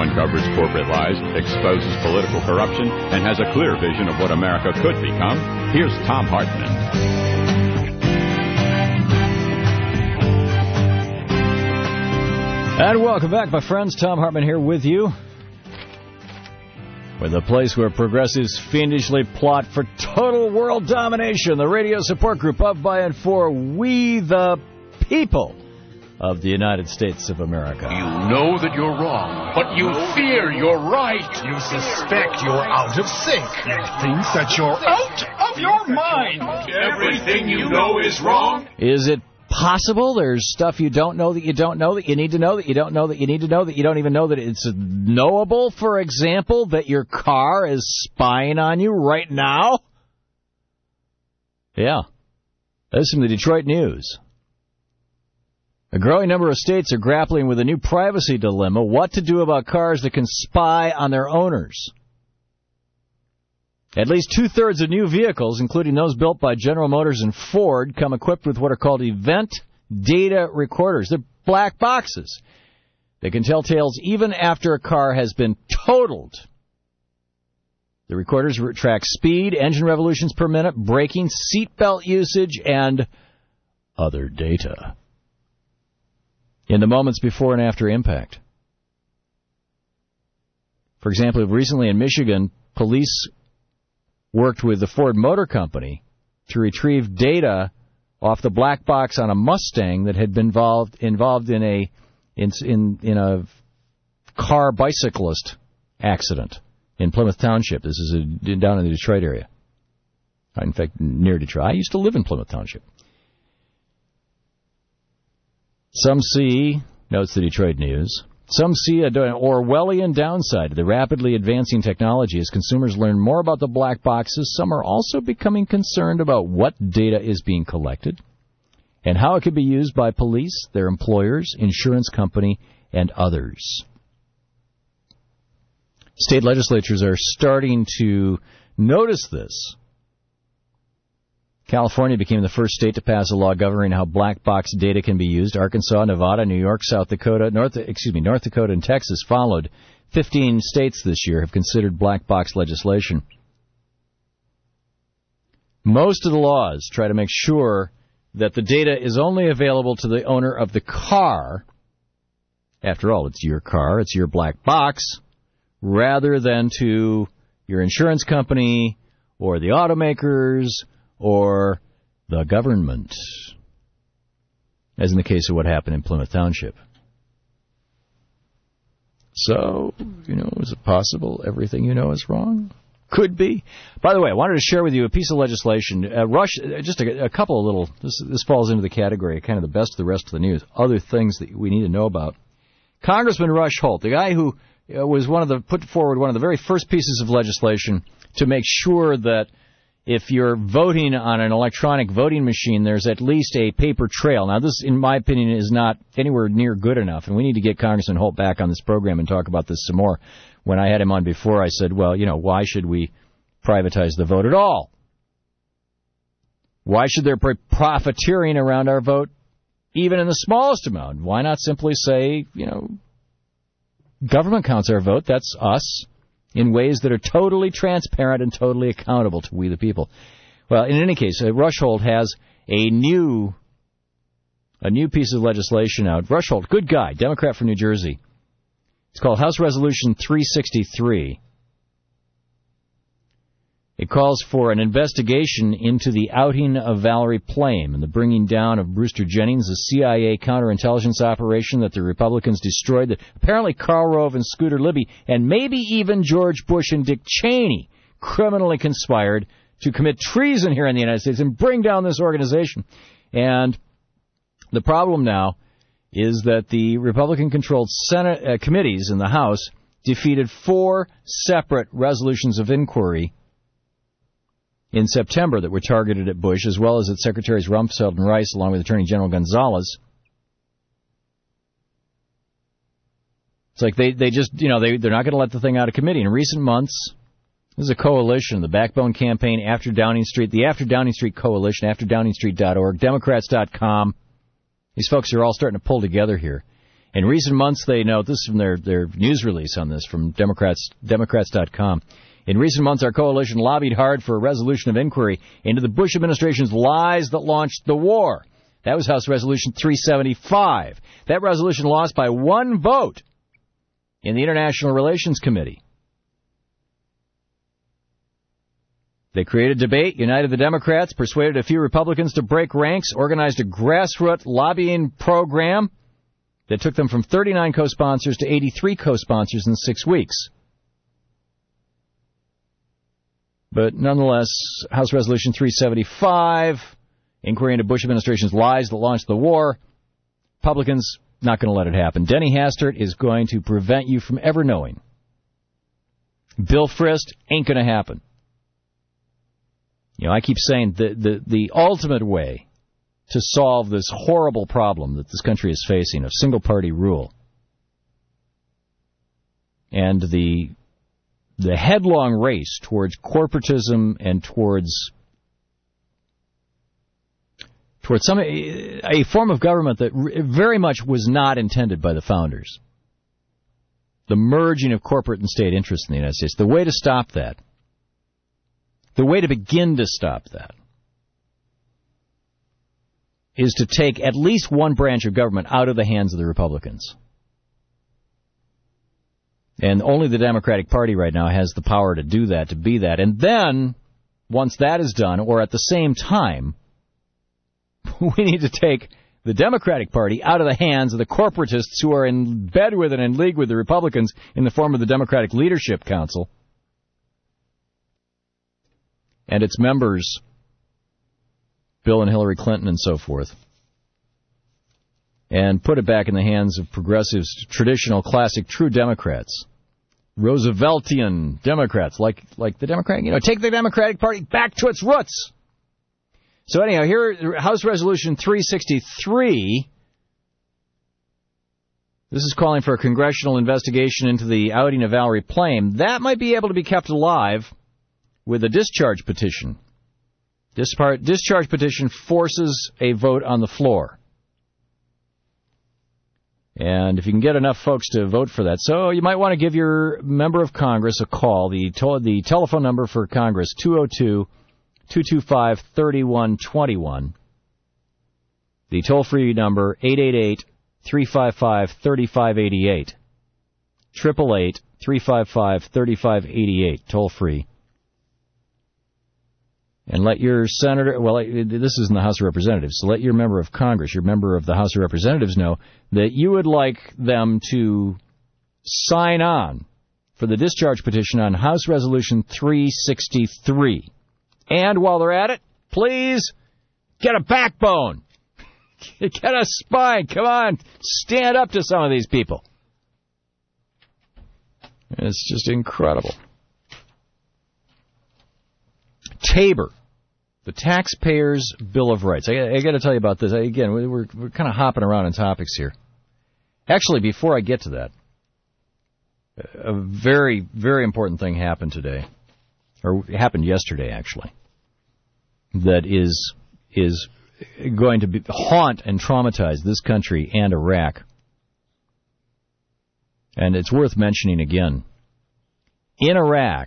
uncovers corporate lies, exposes political corruption, and has a clear vision of what America could become. Here's Thom Hartmann. And welcome back, my friends. Thom Hartmann here with you. With a place where progressives fiendishly plot for total world domination. The radio support group of, by, and for we the people of the United States of America. You know that you're wrong, but you fear you're right. You suspect you're out of sync. You think that you're out of your mind. Everything you know is wrong. Is it possible there's stuff you don't know that you don't know that you need to know that you don't know that you need to know that you don't even know that it's knowable? For example, that your car is spying on you right now? Yeah. This is from the Detroit News. A growing number of states are grappling with a new privacy dilemma: what to do about cars that can spy on their owners. At least two-thirds of new vehicles, including those built by General Motors and Ford, come equipped with what are called event data recorders. They're black boxes. They can tell tales even after a car has been totaled. The recorders track speed, engine revolutions per minute, braking, seatbelt usage, and other data in the moments before and after impact. For example, recently in Michigan, police worked with the Ford Motor Company to retrieve data off the black box on a Mustang that had been involved involved in a in in, in a car bicyclist accident in Plymouth Township. This is a, down in the Detroit area. In fact, near Detroit. I used to live in Plymouth Township. Some see, notes the Detroit News, some see an Orwellian downside to the rapidly advancing technology. As consumers learn more about the black boxes, some are also becoming concerned about what data is being collected and how it could be used by police, their employers, insurance company, and others. State legislatures are starting to notice this. California became the first state to pass a law governing how black box data can be used. Arkansas, Nevada, New York, South Dakota, North, excuse me, North Dakota, and Texas followed. Fifteen states this year have considered black box legislation. Most of the laws try to make sure that the data is only available to the owner of the car. After all, it's your car, it's your black box, rather than to your insurance company or the automakers or the government, as in the case of what happened in Plymouth Township. So, you know, is it possible everything you know is wrong? Could be. By the way, I wanted to share with you a piece of legislation. Uh, Rush, just a, a couple of little, this, this falls into the category of kind of the best of the rest of the news, other things that we need to know about. Congressman Rush Holt, the guy who uh, was one of the, put forward one of the very first pieces of legislation to make sure that if you're voting on an electronic voting machine, there's at least a paper trail. Now, this, in my opinion, is not anywhere near good enough, and we need to get Congressman Holt back on this program and talk about this some more. When I had him on before, I said, well, you know, why should we privatize the vote at all? Why should there be profiteering around our vote, even in the smallest amount? Why not simply say, you know, government counts our vote, that's us, in ways that are totally transparent and totally accountable to we the people. Well, in any case, uh, Rush Holt has a new a new piece of legislation out. Rush Holt, good guy, Democrat from New Jersey. It's called House Resolution three sixty-three. It calls for an investigation into the outing of Valerie Plame and the bringing down of Brewster Jennings, a C I A counterintelligence operation that the Republicans destroyed, that apparently Karl Rove and Scooter Libby and maybe even George Bush and Dick Cheney criminally conspired to commit treason here in the United States and bring down this organization. And the problem now is that the Republican-controlled Senate uh, committees in the House defeated four separate resolutions of inquiry in September that were targeted at Bush, as well as at Secretaries Rumsfeld and Rice, along with Attorney General Gonzalez. It's like they, they just, you know, they, they're not going to let the thing out of committee. In recent months, this is a coalition, the Backbone Campaign, After Downing Street, the After Downing Street Coalition, after downing street dot org, Democrats dot com. These folks are all starting to pull together here. In recent months, they note, this is from their, their news release on this from Democrats, Democrats dot com. In recent months, our coalition lobbied hard for a resolution of inquiry into the Bush administration's lies that launched the war. That was House Resolution three seventy-five. That resolution lost by one vote in the International Relations Committee. They created debate, united the Democrats, persuaded a few Republicans to break ranks, organized a grassroots lobbying program that took them from thirty-nine co-sponsors to eighty-three co-sponsors in six weeks. But nonetheless, House Resolution three seventy-five, inquiry into Bush administration's lies that launched the war, Republicans not going to let it happen. Denny Hastert is going to prevent you from ever knowing. Bill Frist ain't going to happen. You know, I keep saying the, the, the ultimate way to solve this horrible problem that this country is facing of single-party rule and the the headlong race towards corporatism and towards towards some a form of government that very much was not intended by the founders. The merging of corporate and state interests in the United States. The way to stop that, the way to begin to stop that, is to take at least one branch of government out of the hands of the Republicans. And only the Democratic Party right now has the power to do that, to be that. And then, once that is done, or at the same time, we need to take the Democratic Party out of the hands of the corporatists who are in bed with and in league with the Republicans in the form of the Democratic Leadership Council and its members, Bill and Hillary Clinton and so forth, and put it back in the hands of progressives, traditional, classic, true Democrats, Rooseveltian Democrats, like like the Democratic, you know, take the Democratic Party back to its roots. So anyhow, here, House Resolution three sixty-three, this is calling for a congressional investigation into the outing of Valerie Plame. That might be able to be kept alive with a discharge petition. This part, discharge petition forces a vote on the floor. And if you can get enough folks to vote for that, so you might want to give your member of Congress a call. The to- the telephone number for Congress, two oh two, two two five, three one two one. The toll-free number, eight eight eight, three five five, three five eight eight. eight eight eight, three five five, three five eight eight, toll-free. And let your senator, well, this is in the House of Representatives, so let your member of Congress, your member of the House of Representatives know that you would like them to sign on for the discharge petition on House Resolution three sixty-three. And while they're at it, please get a backbone. Get a spine. Come on, stand up to some of these people. It's just incredible. Tabor, the Taxpayers' Bill of Rights. I, I got to tell you about this. I, again, we're, we're kind of hopping around in topics here. Actually, before I get to that, a very, very important thing happened today, or happened yesterday, actually, that is is going to be, haunt and traumatize this country and Iraq. And it's worth mentioning again. In Iraq,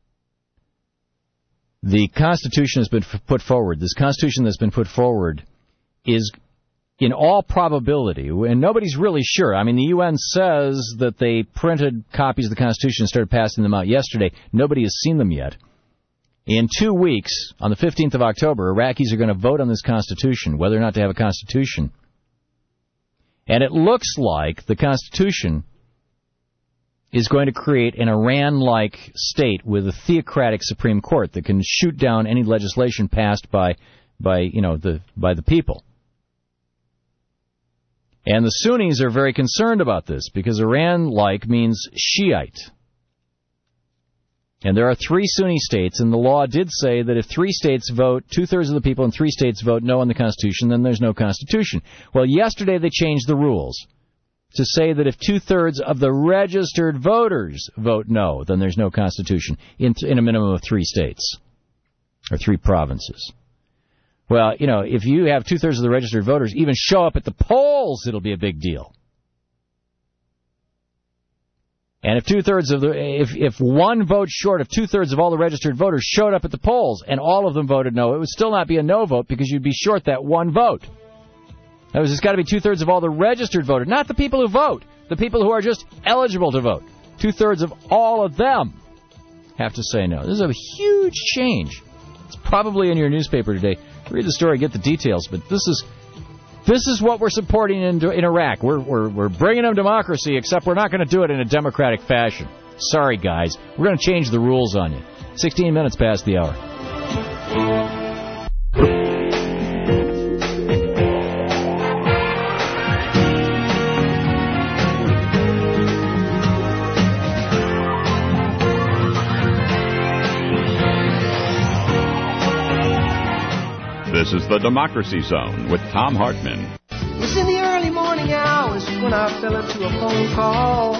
the Constitution has been put forward. This Constitution that's been put forward is, in all probability, and nobody's really sure. I mean, the U N says that they printed copies of the Constitution and started passing them out yesterday. Nobody has seen them yet. In two weeks, on the fifteenth of October, Iraqis are going to vote on this Constitution, whether or not to have a Constitution. And it looks like the Constitution is going to create an Iran-like state with a theocratic Supreme Court that can shoot down any legislation passed by, by you know, the by the people. And the Sunnis are very concerned about this because Iran-like means Shiite. And there are three Sunni states, and the law did say that if three states vote, two-thirds of the people in three states vote no on the Constitution, then there's no Constitution. Well, yesterday they changed the rules to say that if two-thirds of the registered voters vote no, then there's no Constitution in, in a minimum of three states or three provinces. Well, you know, if you have two-thirds of the registered voters even show up at the polls, it'll be a big deal. And if two-thirds of the, if, if one vote short of two-thirds of all the registered voters showed up at the polls and all of them voted no, it would still not be a no vote because you'd be short that one vote. That was, it's got to be two-thirds of all the registered voters, not the people who vote, the people who are just eligible to vote. Two-thirds of all of them have to say no. This is a huge change. It's probably in your newspaper today. Read the story, get the details, but this is this is what we're supporting in, in Iraq. We're, we're, we're bringing them democracy, except we're not going to do it in a democratic fashion. Sorry, guys. We're going to change the rules on you. sixteen minutes past the hour. This is the Democracy Zone with Tom Hartman. It was in the early morning hours when I fell into a phone call.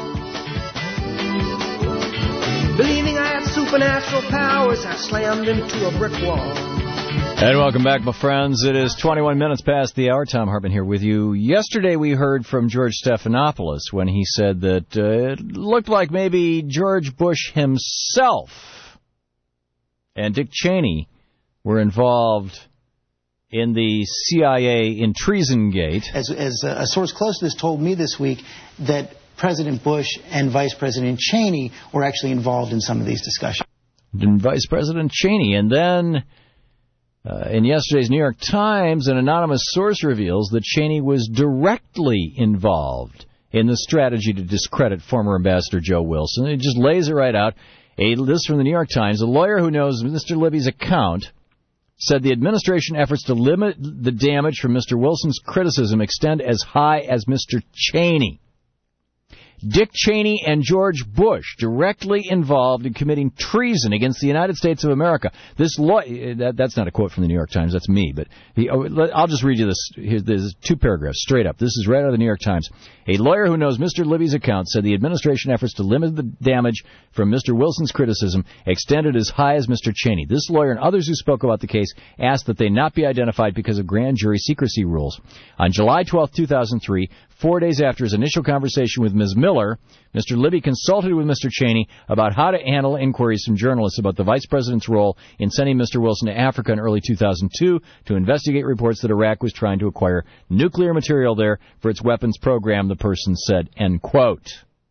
Believing I had supernatural powers, I slammed into a brick wall. And welcome back, my friends. It is twenty-one minutes past the hour. Tom Hartman here with you. Yesterday we heard from George Stephanopoulos when he said that uh, it looked like maybe George Bush himself and Dick Cheney were involved in the C I A in Treasongate. As, as a source close to this told me this week that President Bush and Vice President Cheney were actually involved in some of these discussions. And Vice President Cheney. And then uh, in yesterday's New York Times, an anonymous source reveals that Cheney was directly involved in the strategy to discredit former Ambassador Joe Wilson. It just lays it right out. A, this from the New York Times. A lawyer who knows Mister Libby's account said the administration efforts to limit the damage from Mister Wilson's criticism extend as high as Mister Cheney. Dick Cheney and George Bush directly involved in committing treason against the United States of America. This law, that, that's not a quote from the New York Times, that's me, but he, I'll just read you this. Here's, there's two paragraphs straight up. This is right out of the New York Times. A lawyer who knows Mister Libby's account said the administration efforts to limit the damage from Mister Wilson's criticism extended as high as Mister Cheney. This lawyer and others who spoke about the case asked that they not be identified because of grand jury secrecy rules. On July twelfth, two thousand three, four days after his initial conversation with Miz Miller, Mister Libby consulted with Mister Cheney about how to handle inquiries from journalists about the vice president's role in sending Mister Wilson to Africa in early two thousand two to investigate reports that Iraq was trying to acquire nuclear material there for its weapons program, the person said, end quote.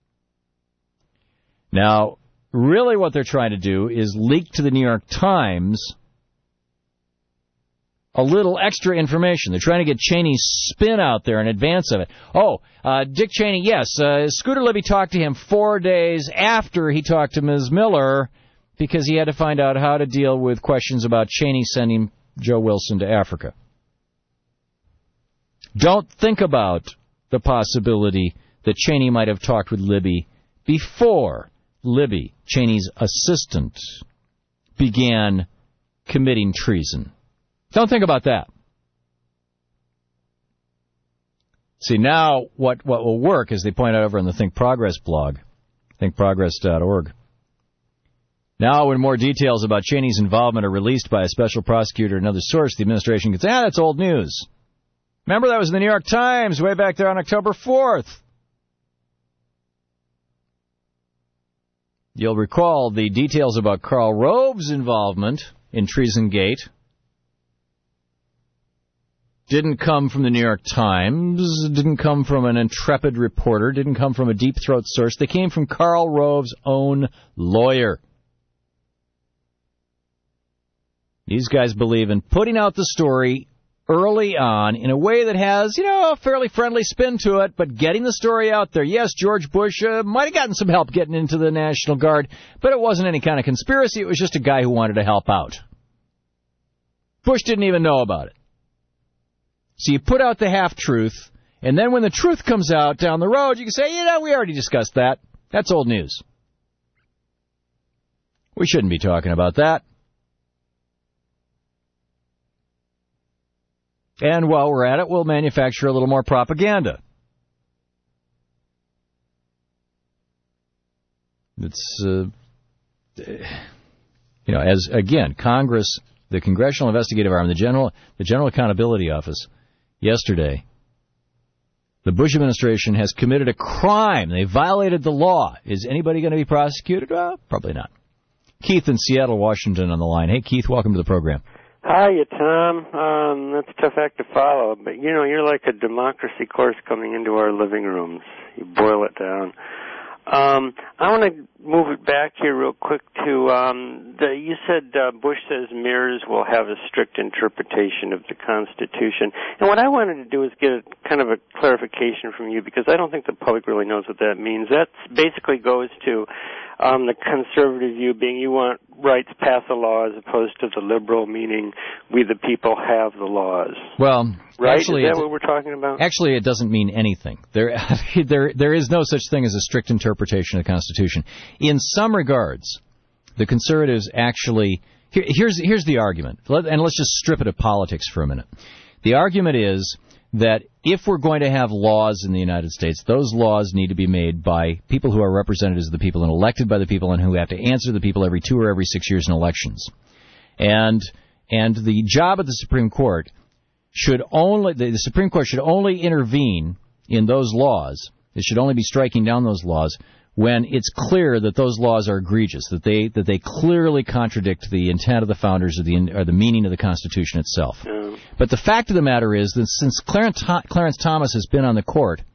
Now, really what they're trying to do is leak to the New York Times a little extra information. They're trying to get Cheney's spin out there in advance of it. Oh, uh, Dick Cheney, yes, uh, Scooter Libby talked to him four days after he talked to Miz Miller because he had to find out how to deal with questions about Cheney sending Joe Wilson to Africa. Don't think about the possibility that Cheney might have talked with Libby before Libby, Cheney's assistant, began committing treason. Don't think about that. See, now what, what will work, as they point out over on the Think Progress blog, think progress dot org. Now, when more details about Cheney's involvement are released by a special prosecutor or another source, the administration can say, ah, that's old news. Remember, that was in the New York Times way back there on October fourth. You'll recall the details about Karl Rove's involvement in Treasongate didn't come from the New York Times, didn't come from an intrepid reporter, didn't come from a deep-throat source. They came from Karl Rove's own lawyer. These guys believe in putting out the story early on in a way that has, you know, a fairly friendly spin to it, but getting the story out there. Yes, George Bush uh, might have gotten some help getting into the National Guard, but it wasn't any kind of conspiracy. It was just a guy who wanted to help out. Bush didn't even know about it. So you put out the half-truth, and then when the truth comes out down the road, you can say, you know, we already discussed that. That's old news. We shouldn't be talking about that. And while we're at it, we'll manufacture a little more propaganda. It's, uh, you know, as, again, Congress, the Congressional Investigative Arm, the General, the General Accountability Office, yesterday The Bush administration has committed a crime. They violated the law. Is anybody going to be prosecuted? Uh, probably not. Keith in Seattle, Washington on the line. Hey, Keith, welcome to the program. Hiya, Tom. Um, that's a tough act to follow, but, you know, you're like a democracy course coming into our living rooms. You boil it down. Um, I want to move it back here real quick to, um, the, you said uh, Bush says mirrors will have a strict interpretation of the Constitution. And what I wanted to do is get a, kind of a clarification from you, because I don't think the public really knows what that means. That basically goes to um, the conservative view being you want rights pass a law as opposed to the liberal, meaning we the people have the laws. Well, right? Actually, is that what we're talking about? Actually, it doesn't mean anything. There, there, there is no such thing as a strict interpretation of the Constitution. In some regards, the conservatives actually here, here's here's the argument, and let's just strip it of politics for a minute. The argument is that if we're going to have laws in the United States, those laws need to be made by people who are representatives of the people and elected by the people and who have to answer the people every two or every six years in elections. And and the job of the Supreme Court should only the, the Supreme Court should only intervene in those laws. It should only be striking down those laws when it's clear that those laws are egregious, that they that they clearly contradict the intent of the founders or the or the meaning of the Constitution itself. Mm. But the fact of the matter is that since Clarence, Clarence Thomas has been on the court,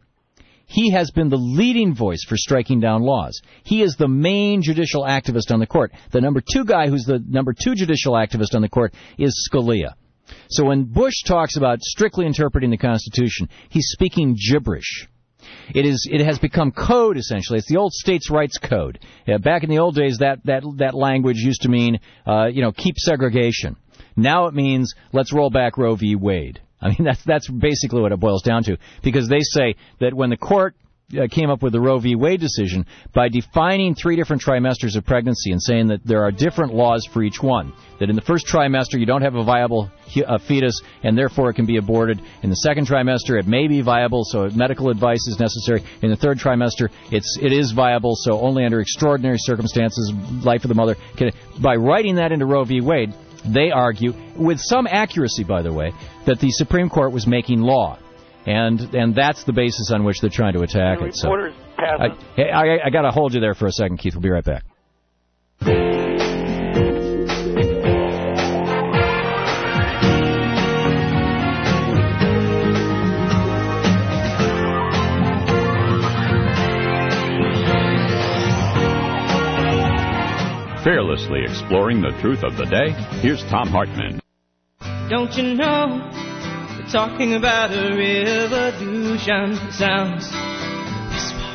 he has been the leading voice for striking down laws. He is the main judicial activist on the court. The number two guy who's the number two judicial activist on the court is Scalia. So when Bush talks about strictly interpreting the Constitution, he's speaking gibberish. It is. It has become code, essentially. It's the old states' rights code. Uh, back in the old days, that, that, that language used to mean, uh, you know, keep segregation. Now it means let's roll back Roe v. Wade. I mean, that's that's basically what it boils down to. Because they say that when the court uh, came up with the Roe v. Wade decision, by defining three different trimesters of pregnancy and saying that there are different laws for each one, that in the first trimester you don't have a viable uh, fetus and therefore it can be aborted. In the second trimester it may be viable, so medical advice is necessary. In the third trimester it's it is viable, so only under extraordinary circumstances, life of the mother can. By writing that into Roe v. Wade, they argue, with some accuracy by the way, that the Supreme Court was making law. And and that's the basis on which they're trying to attack it. So I, I, I got to hold you there for a second, Keith. We'll be right back. Fearlessly exploring the truth of the day, here's Tom Hartman. Don't you know, we're talking about a revolution. It sounds whisper.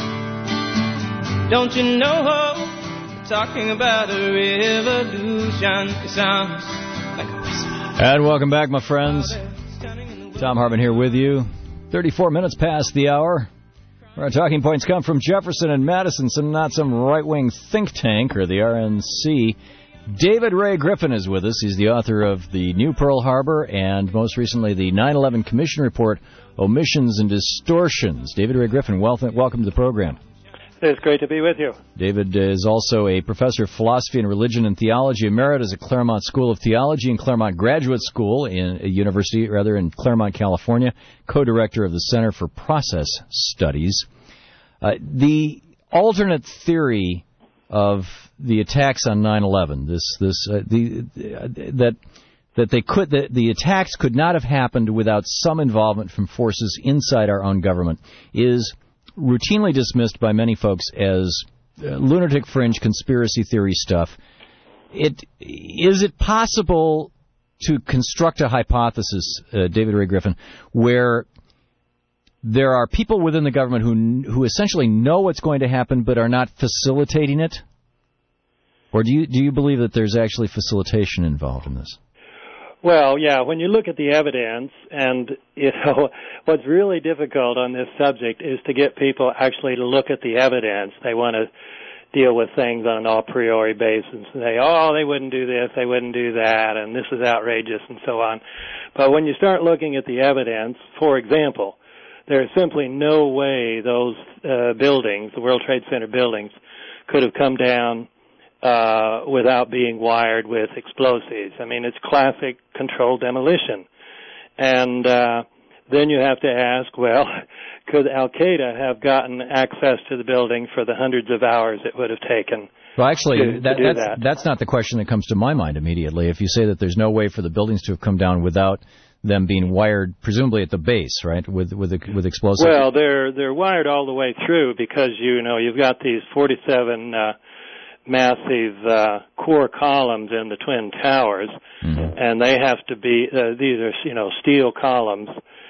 Don't you know, we're talking about a revolution. It sounds like a whisper. And welcome back, my friends. Tom Hartman here with you. thirty-four minutes past the hour. Our talking points come from Jefferson and Madison, some not some right-wing think tank, or the R N C. David Ray Griffin is with us. He's the author of the New Pearl Harbor and, most recently, the nine eleven Commission Report, Omissions and Distortions. David Ray Griffin, welcome, welcome to the program. It's great to be with you. David is also a professor of philosophy and religion and theology emeritus at Claremont School of Theology and Claremont Graduate School in a university, rather in Claremont, California, co-director of the Center for Process Studies. Uh, the alternate theory of the attacks on nine eleven, this this uh, the uh, that that they could that the attacks could not have happened without some involvement from forces inside our own government, is routinely dismissed by many folks as uh, lunatic fringe conspiracy theory stuff. It is it possible to construct a hypothesis, uh, David Ray Griffin, where there are people within the government who who essentially know what's going to happen but are not facilitating it? Or do you do you believe that there's actually facilitation involved in this? Well, yeah, when you look at the evidence, and, you know, what's really difficult on this subject is to get people actually to look at the evidence. They want to deal with things on an a priori basis and say, oh, they wouldn't do this, they wouldn't do that, and this is outrageous, and so on. But when you start looking at the evidence, for example, there is simply no way those uh, buildings, the World Trade Center buildings, could have come down Uh, without being wired with explosives. I mean, it's classic controlled demolition. And uh, then you have to ask, well, could Al-Qaeda have gotten access to the building for the hundreds of hours it would have taken? Well, actually, to, that, to do that's, that? that's not the question that comes to my mind immediately. If you say that there's no way for the buildings to have come down without them being wired, presumably at the base, right, with with with explosives. Well, they're they're wired all the way through because you know you've got these forty-seven uh, massive uh, core columns in the twin towers, mm-hmm. and they have to be uh, these are you know steel columns,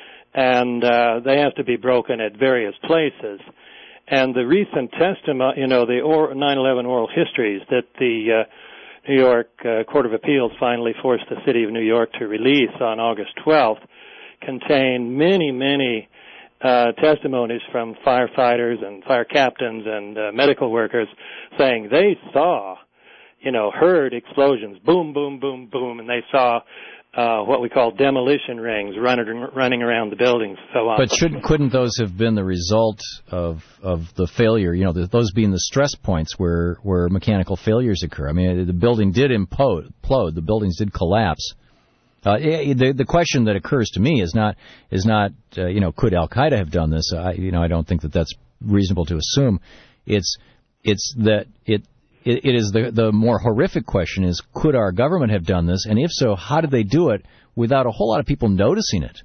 and uh, they have to be broken at various places. And the recent testimony, you know, the nine eleven oral histories that the uh, New York uh, Court of Appeals finally forced the city of New York to release on August twelfth contain many, many uh, testimonies from firefighters and fire captains and uh, medical workers saying they saw, you know, heard explosions, boom, boom, boom, boom, and they saw uh, what we call demolition rings running running around the buildings, so on. But should, couldn't those have been the result of of the failure? You know, the, those being the stress points where where mechanical failures occur. I mean, the building did implode. The buildings did collapse. Uh, the the question that occurs to me is not is not uh, you know, could Al Qaeda have done this? I, you know, I don't think that that's reasonable to assume. It's it's that it. It, it is the the more horrific question is, could our government have done this? And if so, how did they do it without a whole lot of people noticing it?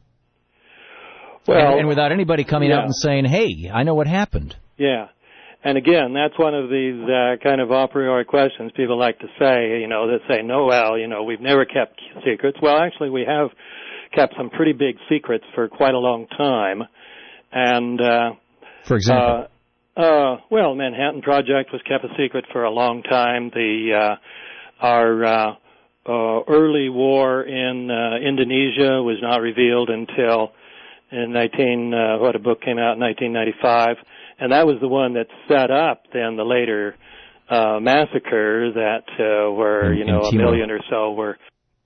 Well, and, and without anybody coming yeah. out and saying, hey, I know what happened. Yeah. And again, that's one of these uh, kind of a priori questions people like to say, you know, that say, no, well, you know, we've never kept secrets. Well, actually, we have kept some pretty big secrets for quite a long time. And, uh, for example? Uh, Uh, well, Manhattan Project was kept a secret for a long time. The, uh, our, uh, uh, early war in, uh, Indonesia was not revealed until in nineteen, uh, what a book came out in nineteen ninety-five. And that was the one that set up then the later, uh, massacre that, uh, were, you know, a million or so were.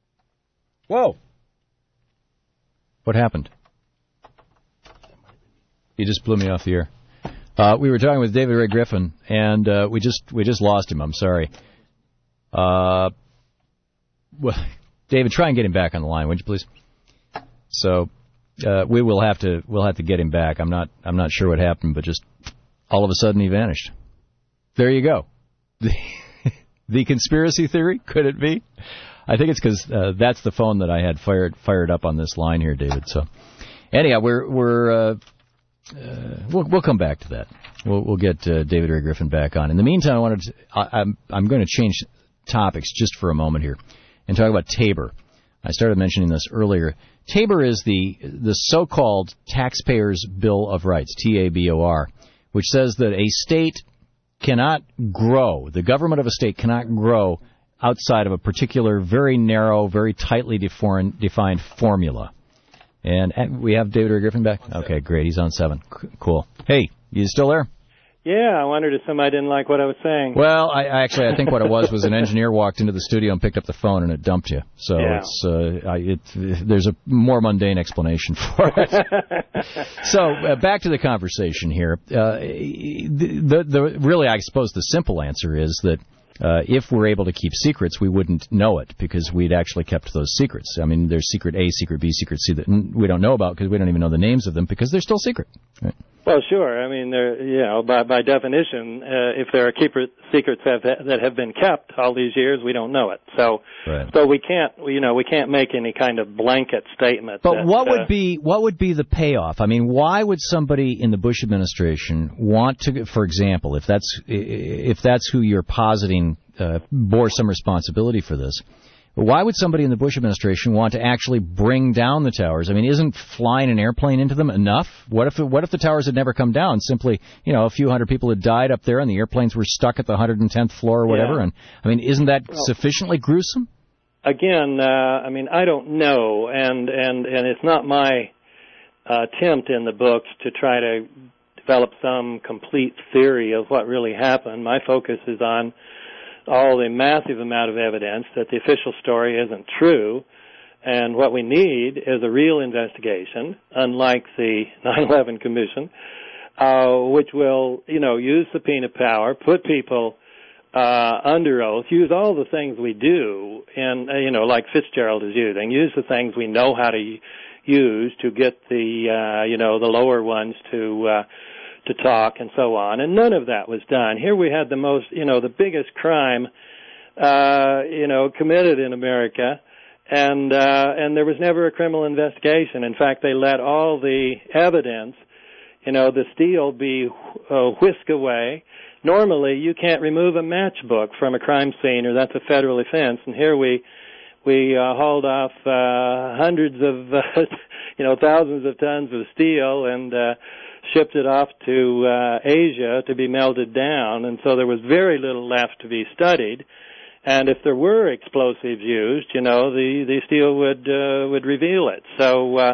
Whoa. What happened? You just blew me off the air. Uh, we were talking with David Ray Griffin, and uh, we just we just lost him. I'm sorry. Uh, well, David, try and get him back on the line, would you please? So uh, we will have to we'll have to get him back. I'm not I'm not sure what happened, but just all of a sudden he vanished. There you go. The, the conspiracy theory, could it be? I think it's because uh, that's the phone that I had fired fired up on this line here, David. So anyhow, we're we're. Uh, Uh, we'll, we'll come back to that. We'll, we'll get uh, David Ray Griffin back on. In the meantime, I wanted to, I, I'm I'm going to change topics just for a moment here and talk about Tabor. I started mentioning this earlier. Tabor is the the so-called Taxpayers' Bill of Rights, T A B O R, which says that a state cannot grow, the government of a state cannot grow outside of a particular, very narrow, very tightly defined, defined formula. And, and we have David Ray Griffin back? Okay, great. He's on seven. C- cool. Hey, you still there? Yeah, I wondered if somebody didn't like what I was saying. Well, I, I actually, I think what it was was an engineer walked into the studio and picked up the phone and it dumped you. So yeah. it's uh, I, it, there's a more mundane explanation for it. So uh, back to the conversation here. Uh, the, the, the really, I suppose the simple answer is that Uh, if we're able to keep secrets, we wouldn't know it because we'd actually kept those secrets. I mean, there's secret A, secret B, secret C that we don't know about because we don't even know the names of them because they're still secret. Right? Well, sure. I mean, they're, you know, by, by definition, uh, if there are keeper, secrets have, that have been kept all these years, we don't know it. So, right. so we can't, you know, we can't make any kind of blanket statement. But that, what would uh, be what would be the payoff? I mean, why would somebody in the Bush administration want to, for example, if that's if that's who you're positing uh, bore some responsibility for this? Why would somebody in the Bush administration want to actually bring down the towers? I mean, isn't flying an airplane into them enough? What if what if the towers had never come down? Simply, you know, a few hundred people had died up there and the airplanes were stuck at the one hundred tenth floor or whatever. Yeah. And I mean, isn't that well, sufficiently gruesome? Again, uh, I mean, I don't know, and and and it's not my uh, attempt in the books to try to develop some complete theory of what really happened. My focus is on all the massive amount of evidence that the official story isn't true, and what we need is a real investigation, unlike the nine eleven Commission, uh, which will, you know, use subpoena power, put people uh, under oath, use all the things we do, and, uh, you know, like Fitzgerald is using, use the things we know how to use to get the uh, you know the lower ones to uh, to talk and so on, and none of that was done. Here we had the most you know the biggest crime uh, you know committed in America, and uh, and there was never a criminal investigation. In fact, they let all the evidence, you know, the steel be uh, whisked away. Normally, you can't remove a matchbook from a crime scene, or that's a federal offense. And here we we uh, hauled off uh, hundreds of, uh, you know, thousands of tons of steel and uh, shipped it off to uh, Asia to be melted down. And so there was very little left to be studied. And if there were explosives used, you know, the the steel would uh, would reveal it. So. Uh,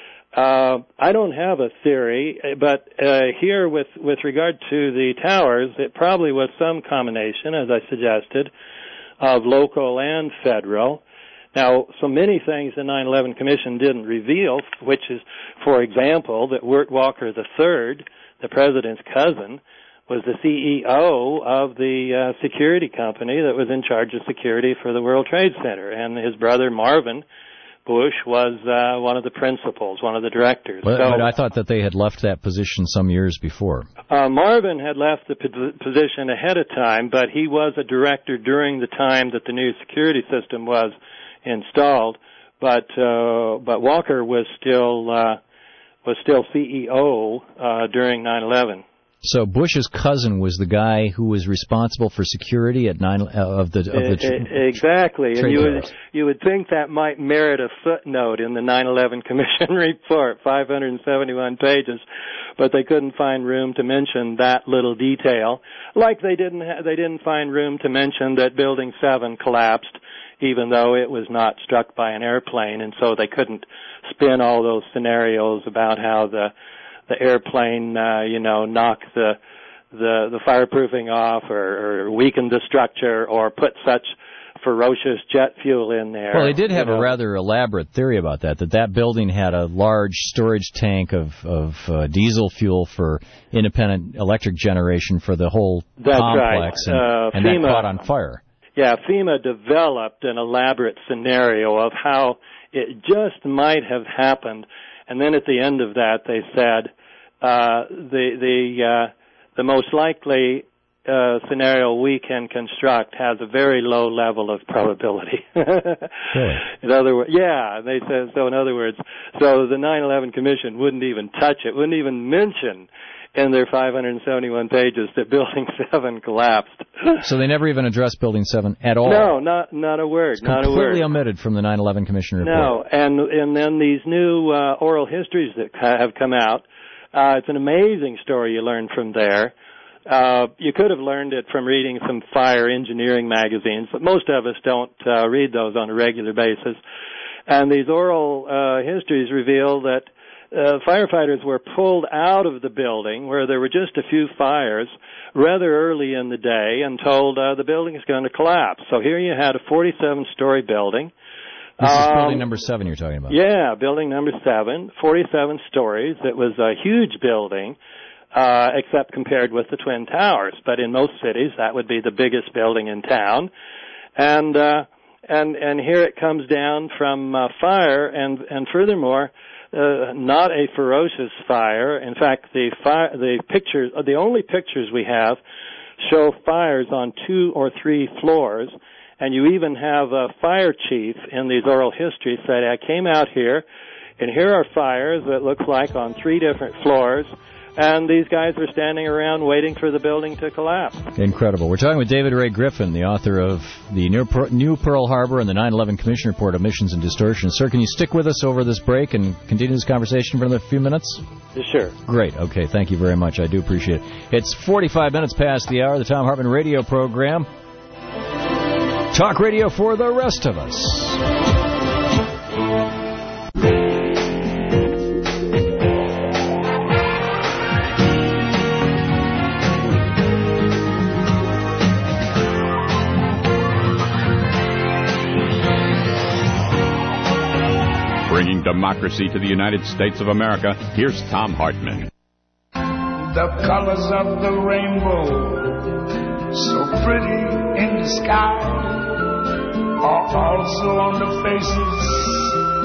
Uh, I don't have a theory, but uh, here with, with regard to the towers, it probably was some combination, as I suggested, of local and federal. Now, so many things the nine eleven Commission didn't reveal, which is, for example, that Wirt Walker the third, the president's cousin, was the C E O of the uh, security company that was in charge of security for the World Trade Center, and his brother Marvin Bush was uh, one of the principals, one of the directors. But, so, but I thought that they had left that position some years before. Uh, Marvin had left the p- position ahead of time, but he was a director during the time that the new security system was installed. But uh, but Walker was still uh, was still C E O uh, during nine eleven. So Bush's cousin was the guy who was responsible for security at nine uh, of the of the tr- exactly, and you would you would think that might merit a footnote in the nine eleven Commission report, five hundred seventy-one pages, but they couldn't find room to mention that little detail. Like they didn't ha- they didn't find room to mention that Building seven collapsed, even though it was not struck by an airplane, and so they couldn't spin all those scenarios about how the the airplane, uh, you know, knock the the the fireproofing off, or, or weaken the structure, or put such ferocious jet fuel in there. Well, they did have you know. a rather elaborate theory about that, that that building had a large storage tank of, of uh, diesel fuel for independent electric generation for the whole That's complex, right. and, uh, and FEMA, that caught on fire. Yeah, FEMA developed an elaborate scenario of how it just might have happened, and then at the end of that they said, Uh, the the uh, the most likely uh, scenario we can construct has a very low level of probability. Really? In other words, yeah, they said so. In other words, so the nine eleven Commission wouldn't even touch it, wouldn't even mention in their five hundred seventy-one pages that Building seven collapsed. So they never even addressed Building seven at all. No, not not a word. It's not a word. completely omitted from the nine eleven Commission report. No, and and then these new uh, oral histories that have come out. Uh, it's an amazing story you learn from there. Uh, you could have learned it from reading some fire engineering magazines, but most of us don't uh, read those on a regular basis. And these oral uh, histories reveal that uh, firefighters were pulled out of the building where there were just a few fires rather early in the day and told uh, the building is going to collapse. So here you had a forty-seven story building. This is um, building number seven you're talking about. Yeah, building number seven, forty-seven stories. It was a huge building, uh, except compared with the Twin Towers. But in most cities, that would be the biggest building in town. And, uh, and, and here it comes down from uh, fire, and, and furthermore, uh, not a ferocious fire. In fact, the fire, the pictures, the only pictures we have show fires on two or three floors. And you even have a fire chief in these oral histories say, I came out here, and here are fires that look like on three different floors, and these guys are standing around waiting for the building to collapse. Incredible. We're talking with David Ray Griffin, the author of the New Pearl Harbor and the nine eleven Commission Report, Omissions and Distortions. Sir, can you stick with us over this break and continue this conversation for another few minutes? Sure. Great. Okay, thank you very much. I do appreciate it. It's forty-five minutes past the hour, the Thom Hartmann radio program. Talk radio for the rest of us. Bringing democracy to the United States of America, here's Thom Hartmann. The colors of the rainbow, so pretty in the sky, are also on the faces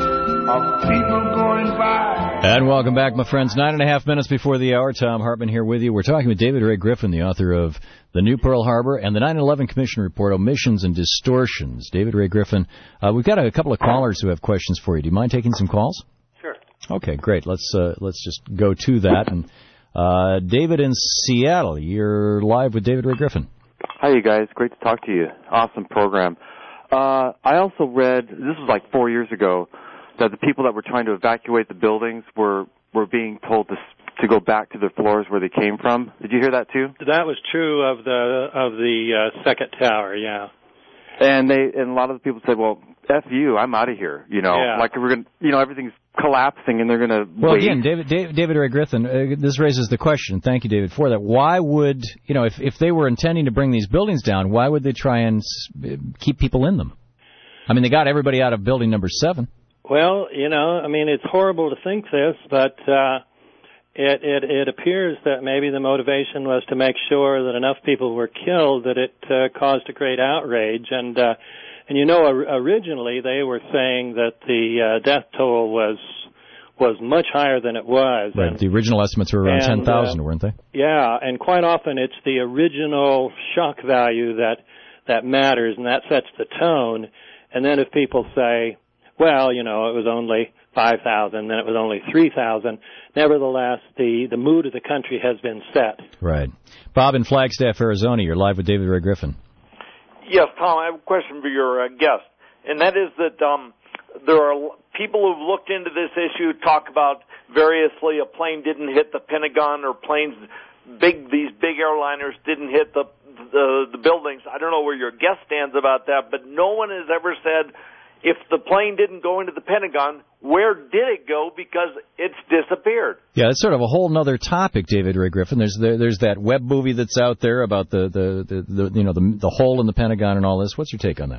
of people going by. And welcome back, my friends. Nine and a half minutes before the hour. Tom Hartman here with you. We're talking with David Ray Griffin, the author of The New Pearl Harbor and the nine eleven Commission Report, Omissions and Distortions. David Ray Griffin. Uh, we've got a couple of callers who have questions for you. Do you mind taking some calls? Sure. Okay, great. Let's uh, let's just go to that. And uh, David in Seattle, you're live with David Ray Griffin. Hi, you guys. Great to talk to you. Awesome program. Uh, I also read, this was like four years ago, that the people that were trying to evacuate the buildings were, were being told to to go back to the floors where they came from. Did you hear that too? That was true of the of the uh, second tower, yeah. And they and a lot of the people said, "Well, F you, I'm out of here." You know, Yeah. like we're gonna, you know, everything's collapsing and they're gonna Well, wait. again, David, David, David Ray Griffin, uh, this raises the question. Thank you, David, for that. Why would, you know, if, if they were intending to bring these buildings down, why would they try and s- keep people in them? I mean, they got everybody out of building number seven. Well, you know, I mean, it's horrible to think this, but uh, it, it it appears that maybe the motivation was to make sure that enough people were killed that it uh, caused a great outrage. And uh, and you know, or, originally they were saying that the uh, death toll was was much higher than it was. Right. And, The original estimates were around and, ten thousand, uh, weren't they? Yeah, and quite often it's the original shock value that that matters, and that sets the tone. And then if people say, well, you know, it was only five thousand, then it was only three thousand, nevertheless, the, the mood of the country has been set. Right. Bob in Flagstaff, Arizona, you're live with David Ray Griffin. Yes, Tom, I have a question for your uh, guest, and that is that um, there are people who've looked into this issue, talk about variously a plane didn't hit the Pentagon or planes, big these big airliners didn't hit the, the the buildings. I don't know where your guest stands about that, but no one has ever said if the plane didn't go into the Pentagon, where did it go? Because it's disappeared. Yeah, it's sort of a whole other topic, David Ray Griffin. There's there, there's that web movie that's out there about the the, the, the you know the the hole in the Pentagon and all this. What's your take on that?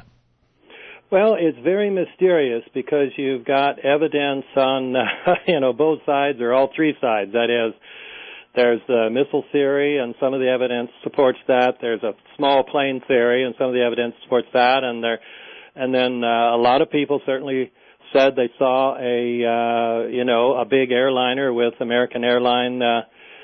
Well, it's very mysterious because you've got evidence on, uh, you know, both sides or all three sides. That is, there's the missile theory, and some of the evidence supports that. There's a small plane theory, and some of the evidence supports that. And there, and then uh, a lot of people certainly said they saw a, uh, you know, a big airliner with American Airline uh,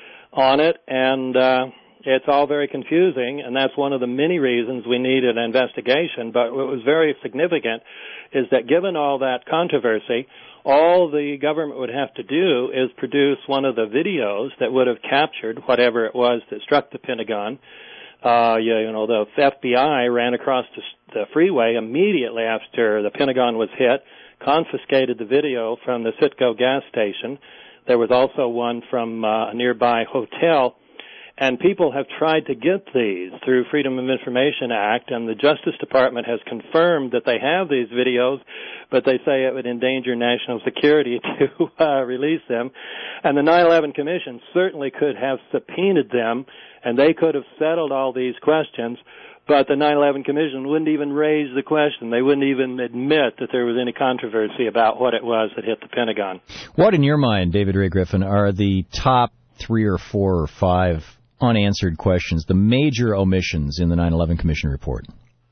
on it, and uh, it's all very confusing, and that's one of the many reasons we need an investigation. But what was very significant is that given all that controversy, all the government would have to do is produce one of the videos that would have captured whatever it was that struck the Pentagon. Uh, you, you know, the F B I ran across the, the freeway immediately after the Pentagon was hit, confiscated the video from the Citgo gas station. There was also one from uh, a nearby hotel. And people have tried to get these through Freedom of Information Act, and the Justice Department has confirmed that they have these videos, but they say it would endanger national security to uh, release them. And the nine eleven Commission certainly could have subpoenaed them, and they could have settled all these questions, but the nine eleven Commission wouldn't even raise the question. They wouldn't even admit that there was any controversy about what it was that hit the Pentagon. What, in your mind, David Ray Griffin, are the top three or four or five unanswered questions, the major omissions in the nine eleven Commission report?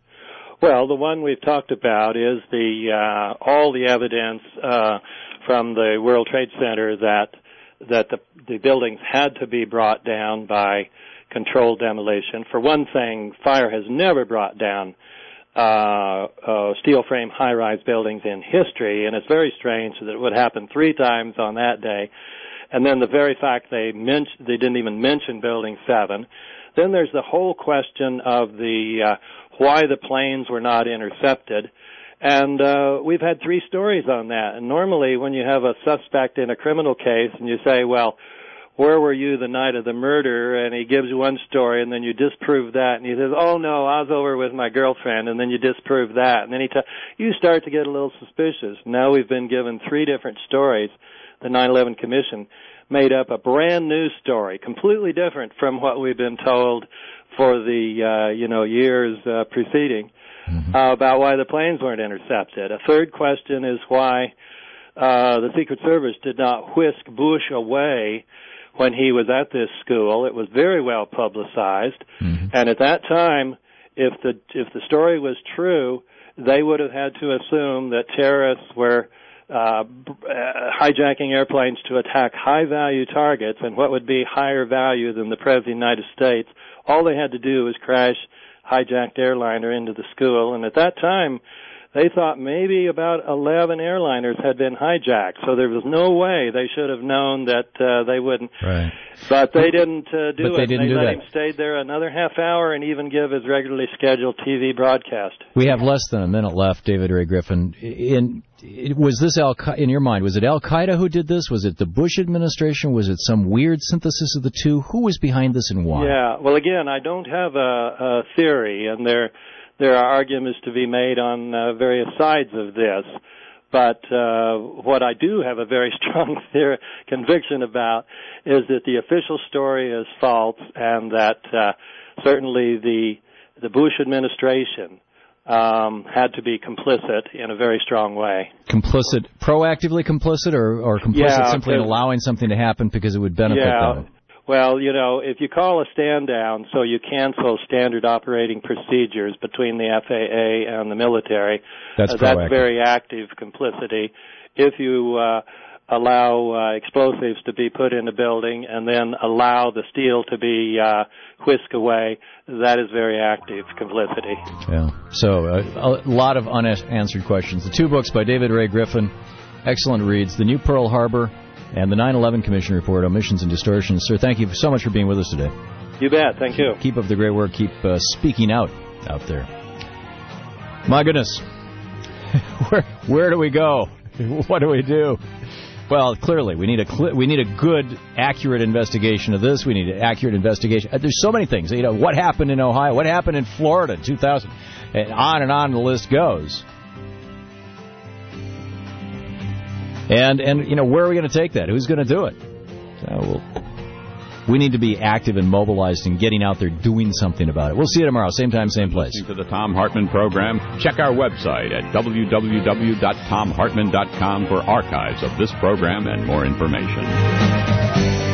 Well, the one we've talked about is the uh, all the evidence uh, from the World Trade Center that that the, the buildings had to be brought down by controlled demolition. For one thing, fire has never brought down uh, uh, steel frame high-rise buildings in history, and it's very strange that it would happen three times on that day. And then the very fact they mentioned, they didn't even mention Building seven. Then there's the whole question of the uh, why the planes were not intercepted. And uh, we've had three stories on that. And normally when you have a suspect in a criminal case and you say, well, where were you the night of the murder? And he gives you one story, and then you disprove that. And he says, oh, no, I was over with my girlfriend. And then you disprove that. And then he t- you start to get a little suspicious. Now we've been given three different stories. The nine eleven Commission made up a brand new story, completely different from what we've been told for the, uh, you know, years uh, preceding, mm-hmm. uh, about why the planes weren't intercepted. A third question is why uh, the Secret Service did not whisk Bush away when he was at this school. It was very well publicized, mm-hmm. and at that time, if the if the story was true, they would have had to assume that terrorists were uh, hijacking airplanes to attack high-value targets and what would be higher value than the President of the United States. All they had to do was crash hijacked airliner into the school, and at that time, they thought maybe about eleven airliners had been hijacked, so there was no way they should have known that uh, they wouldn't. Right. But they didn't uh, do but it. They didn't they do let that. him stay there another half hour and even give his regularly scheduled T V broadcast. We have less than a minute left, David Ray Griffin. In, in was this Al in your mind? Was it Al Qaeda who did this? Was it the Bush administration? Was it some weird synthesis of the two? Who was behind this and why? Yeah. Well, again, I don't have a, a theory, and there there are arguments to be made on uh, various sides of this. But uh, what I do have a very strong theory, conviction about is that the official story is false, and that uh, certainly the the Bush administration um, had to be complicit in a very strong way. Complicit, proactively complicit, or, or complicit Yeah, simply in cause- allowing something to happen because it would benefit Yeah. them? Well, you know, if you call a stand down, so you cancel standard operating procedures between the F A A and the military, That's uh, that's proactive. very active complicity. If you uh, allow uh, explosives to be put in a building and then allow the steel to be uh, whisked away, that is very active complicity. Yeah. So uh, a lot of unanswered questions. The two books by David Ray Griffin, excellent reads. The New Pearl Harbor and the nine eleven Commission Report, Omissions and Distortions. Sir, thank you so much for being with us today. You bet. Thank you. Keep up the great work. Keep uh, speaking out out there. My goodness. where where do we go? What do we do? Well, clearly, we need a cl- we need a good, accurate investigation of this. We need an accurate investigation. Uh, there's so many things. You know, what happened in Ohio? What happened in Florida in two thousand? And on and on the list goes. And, and you know, where are we going to take that? Who's going to do it? So we'll, we need to be active and mobilized and getting out there doing something about it. We'll see you tomorrow, same time, same place. Listening to the Tom Hartman program, check our website at w w w dot tom hartman dot com for archives of this program and more information.